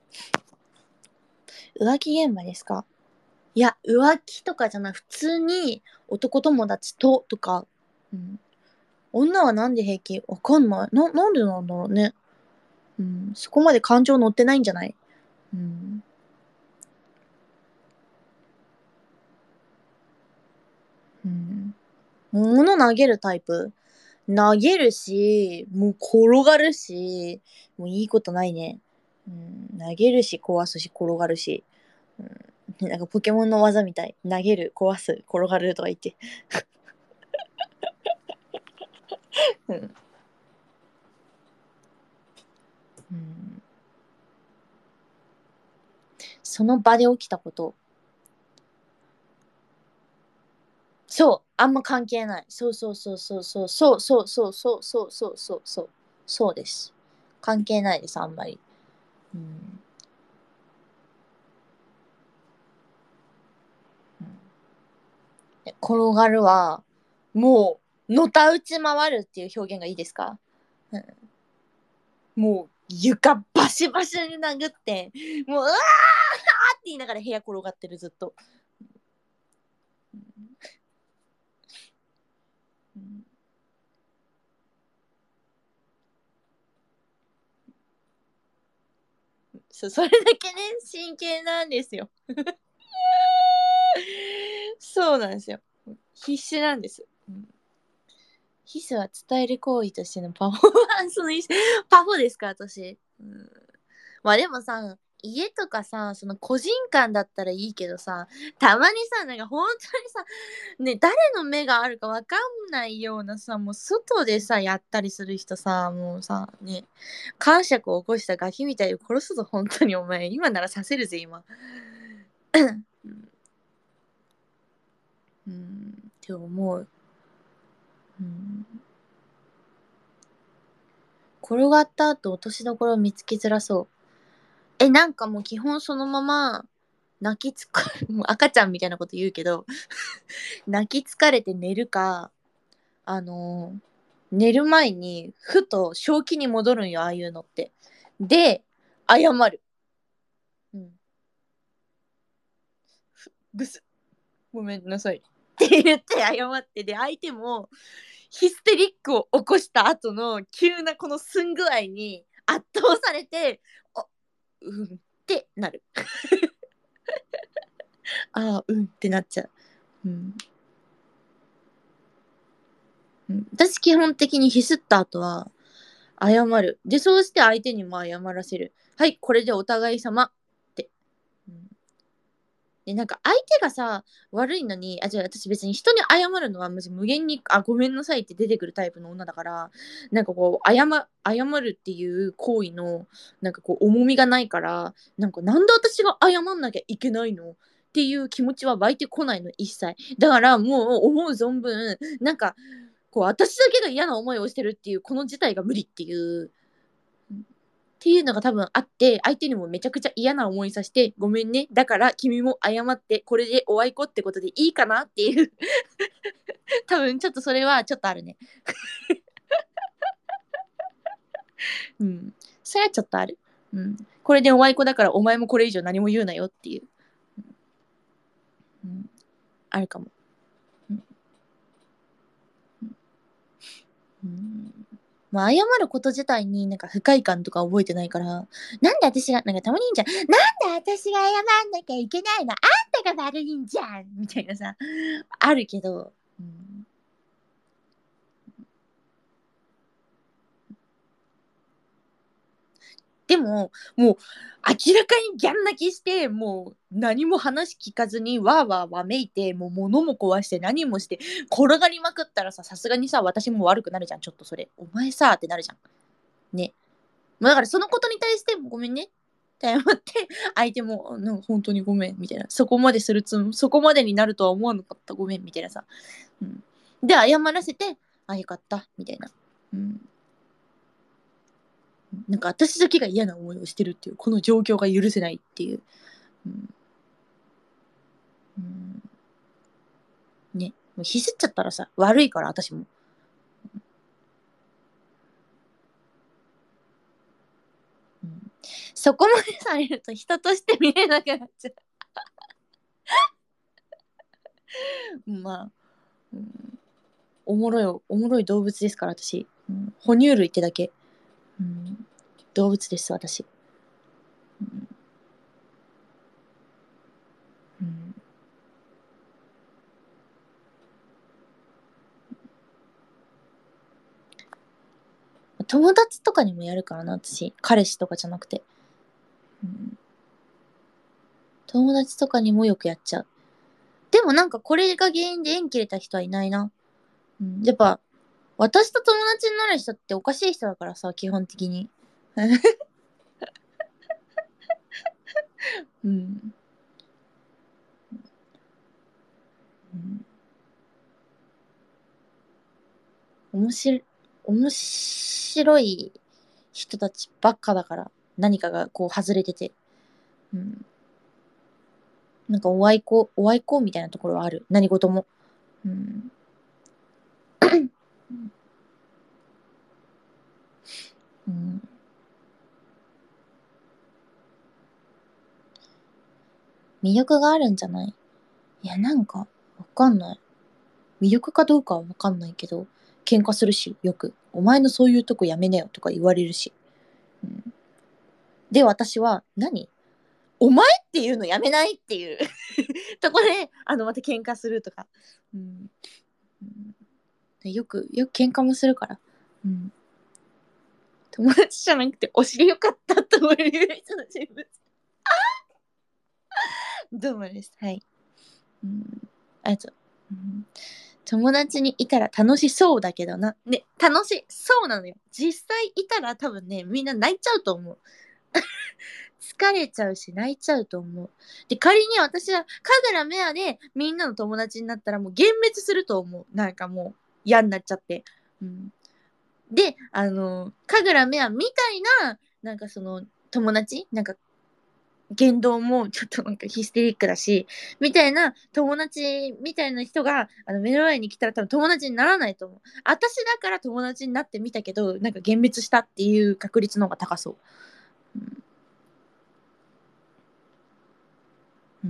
浮気現場ですか？いや、浮気とかじゃない。普通に男友達とか。女はなんで平気？わかんない。なんでなんだろうね。そこまで感情乗ってないんじゃない？物投げるタイプ？投げるし、もう転がるし、もういいことないね。投げるし、壊すし、転がるし。なんかポケモンの技みたい。投げる、壊す、転がるとか言って。うん。その場で起きたこと。そう、あんま関係ない。そうそうそうそうそうそうそうそうそうそうそうそうそうそうです。関係ないです、あんまり。うん。転がるは、もう、のたうち回るっていう表現がいいですか？もう、床バシバシに殴って、もう、うわーって言いながら部屋転がってる、ずっと。それだけね、真剣なんですよ。そうなんですよ。必死なんです。ヒスは伝える行為としてのパフォーマンスのパフォですか、私。まあでもさ、家とかさ、その個人間だったらいいけどさ、たまにさ、なんか本当にさ、ね、誰の目があるかわかんないようなさ、もう外でさ、やったりする人さ、もうさ、ね、感触を起こしたガキみたいに殺すぞ、本当にお前。今ならさせるぜ、今。って思う。転がった後落としどころ見つけづらそう。なんかもう基本そのまま泣きつか、もう赤ちゃんみたいなこと言うけど、泣き疲れて寝るか、あの寝る前にふと正気に戻るんよ、ああいうのって。で、謝る。ブス。ごめんなさい。って言って謝って、で、相手もヒステリックを起こした後の急なこのすん具合に圧倒されて、あ、ってなる。ああ、ってなっちゃう。うん。私基本的にヒスった後は謝る。で、そうして相手にも謝らせる。はい、これでお互い様って。で、なんか相手がさ、悪いのに、じゃあ私別に人に謝るのは無限に、ごめんなさいって出てくるタイプの女だから、なんかこう、謝るっていう行為の、なんかこう、重みがないから、なんで私が謝んなきゃいけないのっていう気持ちは湧いてこないの、一切。だからもう思う存分、なんか、こう、私だけが嫌な思いをしてるっていう、この事態が無理っていう、っていうのが多分あって、相手にもめちゃくちゃ嫌な思いさせて、ごめんね。だから君も謝って、これでおあいこってことでいいかなっていう多分ちょっとそれはちょっとあるね。それはちょっとある。 うん、これでおあいこだからお前もこれ以上何も言うなよっていう、うん、あるかも。うんうん、まあ、謝ること自体になんか不快感とか覚えてないから、なんで私が、なんかたまにいいんじゃん。なんで私が謝んなきゃいけないの、あんたが悪いんじゃんみたいなさ、あるけど、うん、でも、もう明らかにギャン泣きして、もう何も話聞かずにわーわーわめいて、もう物も壊して何もして転がりまくったらさ、さすがにさ、私も悪くなるじゃん、ちょっとそれ。お前さーってなるじゃん。ね。まあ、だからそのことに対してごめんねって謝って、相手もなんか本当にごめんみたいな。そこまでになるとは思わなかったごめんみたいなさ。うん、で、謝らせて、あ、よかったみたいな。うん、なんか私だけが嫌な思いをしてるっていう、この状況が許せないっていう。うんうん、ね。もうひすっちゃったらさ、悪いから私も。うん、そこまでされると人として見れなくなっちゃう。まあ、うん、おもろい動物ですから私。うん、哺乳類ってだけ。うん、動物です私。うんうん、友達とかにもやるからな私。彼氏とかじゃなくて。うん、友達とかにもよくやっちゃう。でもなんかこれが原因で縁切れた人はいないな。うん、やっぱ私と友達になる人っておかしい人だからさ、基本的に。うん。うん、面白い、面白い人たちばっかだから、何かがこう外れてて。うん。なんかおあいこみたいなところはある。何事も。うん。うん、魅力があるんじゃない？いや、なんか、わかんない。魅力かどうかはわかんないけど、喧嘩するし、よく。お前のそういうとこやめなよとか言われるし。うん、で、私はお前っていうのやめないっていうとこで、また喧嘩するとか。うん、よく喧嘩もするから。うん、友達じゃなくて、お尻よかったと思える人の人物。どうもです。はい。うん、あと、うん、友達にいたら楽しそうだけどな。ね、楽しそうなのよ。実際いたら多分ね、みんな泣いちゃうと思う。疲れちゃうし、泣いちゃうと思う。で、仮に私は、神楽メアでみんなの友達になったらもう幻滅すると思う。なんかもう嫌になっちゃって。うん、で、神楽メアみたいな、なんかその友達なんか言動もちょっとなんかヒステリックだし、みたいな友達みたいな人が目の前に来たら多分友達にならないと思う。私だから友達になってみたけど、なんか幻滅したっていう確率の方が高そう。うん。うん、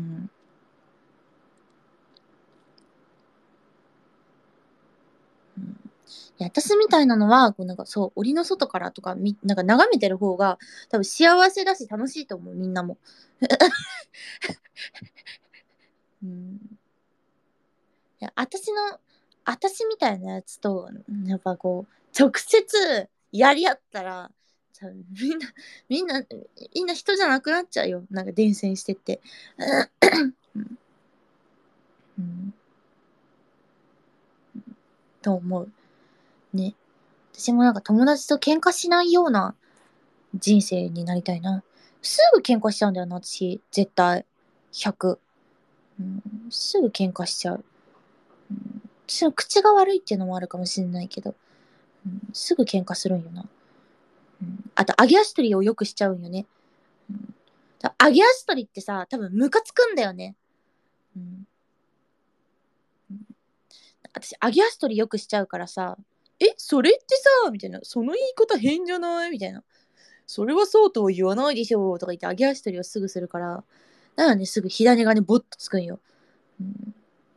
うん、いや、私みたいなのは、こうなんかそう、檻の外からとかなんか眺めてる方が多分幸せだし楽しいと思う、みんなも。うん。いや、私みたいなやつと、やっぱこう、直接やり合ったら、みんな、みんな人じゃなくなっちゃうよ。なんか伝染してって。うん、うん、と思う。ね。私もなんか友達と喧嘩しないような人生になりたいな。すぐ喧嘩しちゃうんだよな、私。絶対。100。うん、すぐ喧嘩しちゃう。うん、私の口が悪いっていうのもあるかもしれないけど、うん、すぐ喧嘩するんよな。うん、あと、揚げ足取りをよくしちゃうんよね。うん、揚げ足取りってさ、多分ムカつくんだよね。うん、私、揚げ足取りよくしちゃうからさ、それってさ、みたいな、その言い方変じゃないみたいな。 それはそうとは言わないでしょとか言って揚げ足取りをすぐするから、だからね、すぐ火種がね、ボッとつくんよ。うん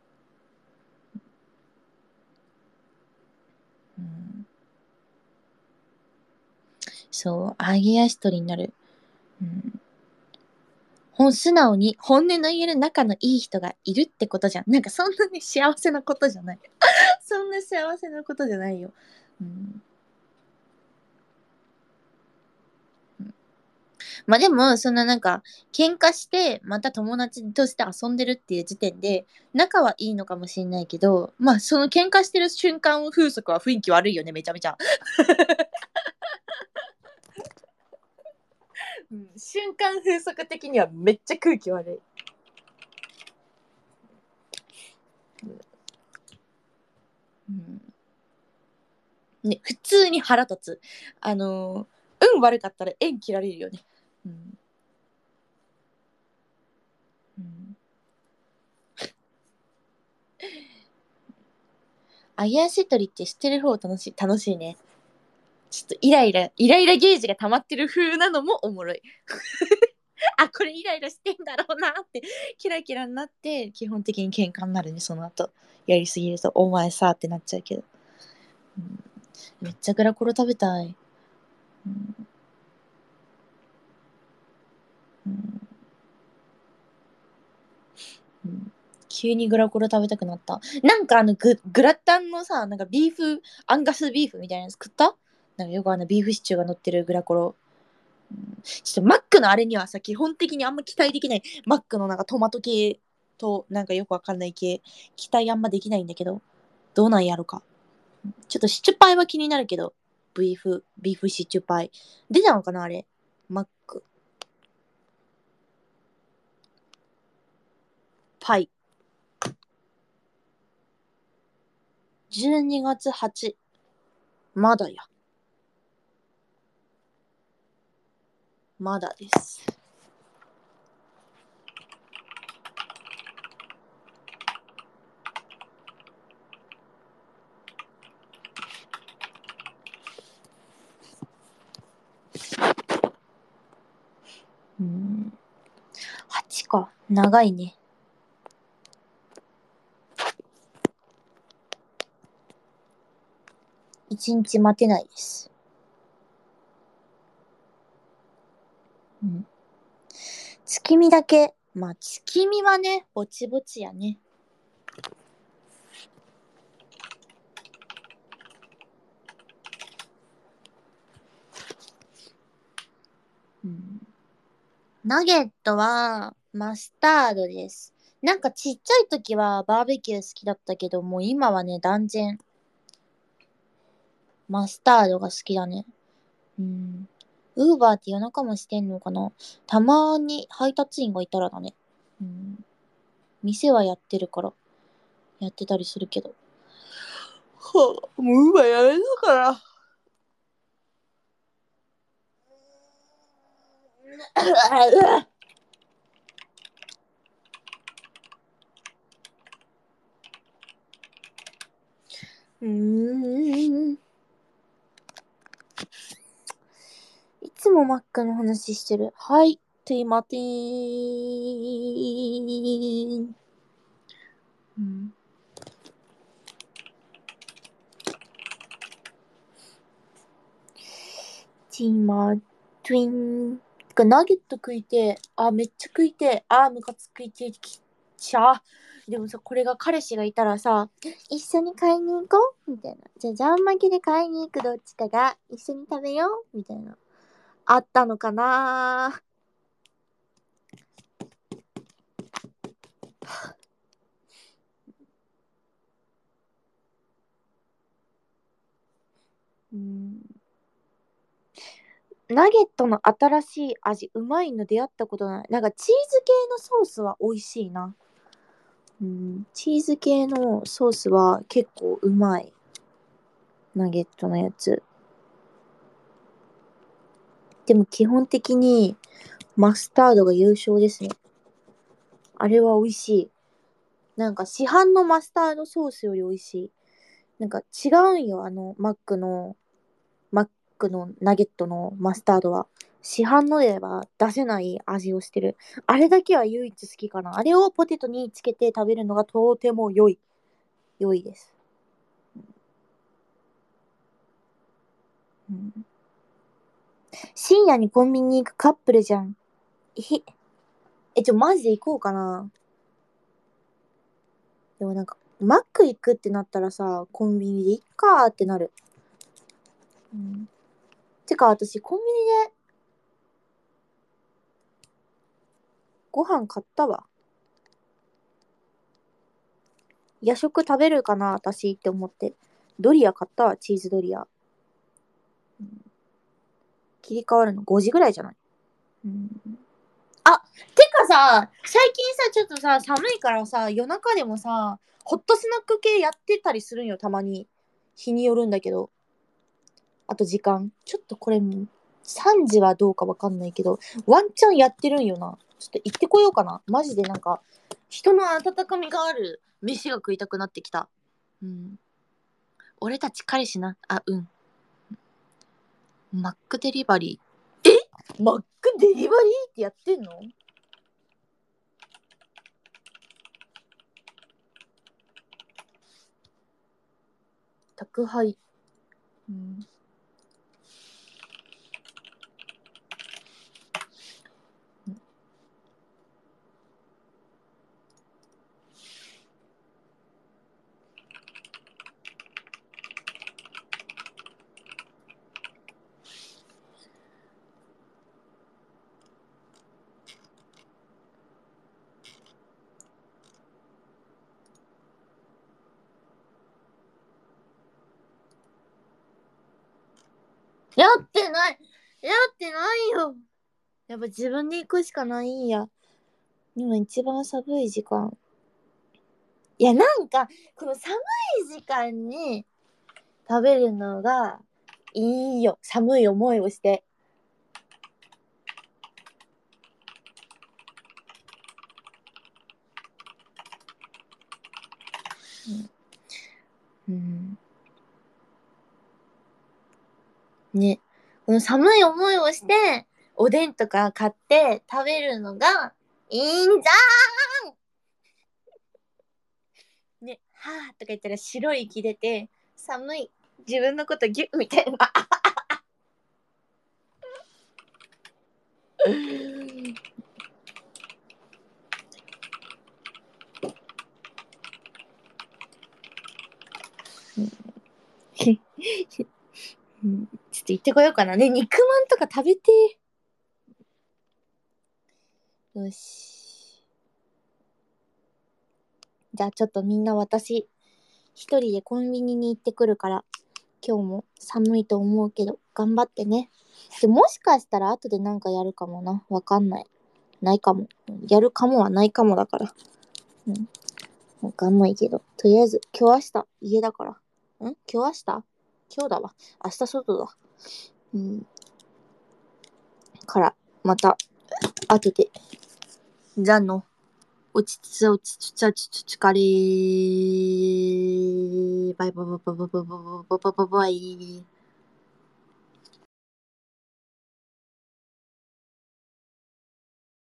うん、そう、揚げ足取りになる。うん、素直に本音の言える仲のいい人がいるってことじゃん。なんかそんなね、幸せなことじゃない。そんな幸せなことじゃないよ。うん、まあでも、そんななんか、喧嘩して、また友達として遊んでるっていう時点で、仲はいいのかもしれないけど、まあその喧嘩してる瞬間風速は雰囲気悪いよね、めちゃめちゃ。うん、瞬間風速的にはめっちゃ空気悪い。うんね、普通に腹立つ。運悪かったら縁切られるよね。うんうん、揚げ足取りって知ってる方楽しいね。ちょっとイライラゲージが溜まってる風なのもおもろい。あ、これイライラしてんだろうなって、キラキラになって、基本的に喧嘩になるね、その後。やりすぎると、お前さってなっちゃうけど。うん、めっちゃグラコロ食べたい。うんうんうん、急にグラコロ食べたくなった。なんかグラタンのさ、なんかアンガスビーフみたいなやつ食った？なんかよくビーフシチューが乗ってるグラコロ。ちょっとマックのあれにはさ、基本的にあんま期待できない。マックのなんかトマト系となんかよくわかんない系、期待あんまできないんだけど、どうなんやろか。ちょっとシチューパイは気になるけど、ビーフシチューパイ。出たのかなあれ。マック、パイ。12月8。まだや。まだです。8か。長いね。1日待てないです。うん。月見だけ。まあ、月見はね、ぼちぼちやね。うん。ナゲットはマスタードです。なんかちっちゃい時はバーベキュー好きだったけど、もう今はね、断然マスタードが好きだね。うん。ウーバーって夜中もしてんのかな？たまに配達員がいたらだね。うん。店はやってるから、やってたりするけど。はあ、もうウーバーやめたから。うーん。いつもマックの話してる。はい、ティマティーン。うん、ティマティン。てか、ナゲット食いてめっちゃ食いてムカつくいてきちゃ。でもさ、これが彼氏がいたらさ、一緒に買いに行こうみたいな。じゃん巻きで買いに行くどっちかが一緒に食べようみたいな。あったのかな。うん。ナゲットの新しい味、うまいの出会ったことない。なんかチーズ系のソースは美味しいな。うん、チーズ系のソースは結構うまい。ナゲットのやつ。でも基本的にマスタードが優勝ですね。あれは美味しい。なんか市販のマスタードソースより美味しい。なんか違うんよ、マックのナゲットのマスタードは。 市販のでは出せない味をしてる。あれだけは唯一好きかな。あれをポテトにつけて食べるのがとても良い。良いです。うん、深夜にコンビニに行くカップルじゃん。マジで行こうかな。でもなんか、マック行くってなったらさ、コンビニでいっかーってなる。うん。てか、私、コンビニでご飯買ったわ。夜食食べるかな、私って思って。ドリア買ったわ、チーズドリア。うん、切り替わるの5時ぐらいじゃない？うん。あ、てかさ、最近さ、ちょっとさ、寒いからさ、夜中でもさ、ホットスナック系やってたりするんよ、たまに。日によるんだけど。あと時間。ちょっとこれ、3時はどうかわかんないけど、ワンチャンやってるんよな。ちょっと行ってこようかな。マジでなんか、人の温かみがある飯が食いたくなってきた。うん。俺たち彼氏な。あ、うん。マックデリバリー。マックデリバリーってやってんの？宅配。うん。やってない。やってないよ。やっぱ自分で行くしかないんや。今一番寒い時間。いや、なんか、この寒い時間に食べるのがいいよ。寒い思いをして。うん。ね。この寒い思いをして、おでんとか買って食べるのがいいんじゃんね。はぁとか言ったら白い息出て、寒い。自分のことギュッみたいな。うん、ちょっと行ってこようかな。ね、肉まんとか食べて。よし。じゃあちょっとみんな私、一人でコンビニに行ってくるから、今日も寒いと思うけど、頑張ってね。で、もしかしたら後でなんかやるかもな。わかんない。ないかも。やるかもはないかもだから。うん。わかんないけど。とりあえず、今日明日、家だから。今日明日今日だわ。明日外だ。うん。から、また、後で。じゃあの。落ちつ落ちつちつかれー。バイバイバイバイバイバイバイバイバイ。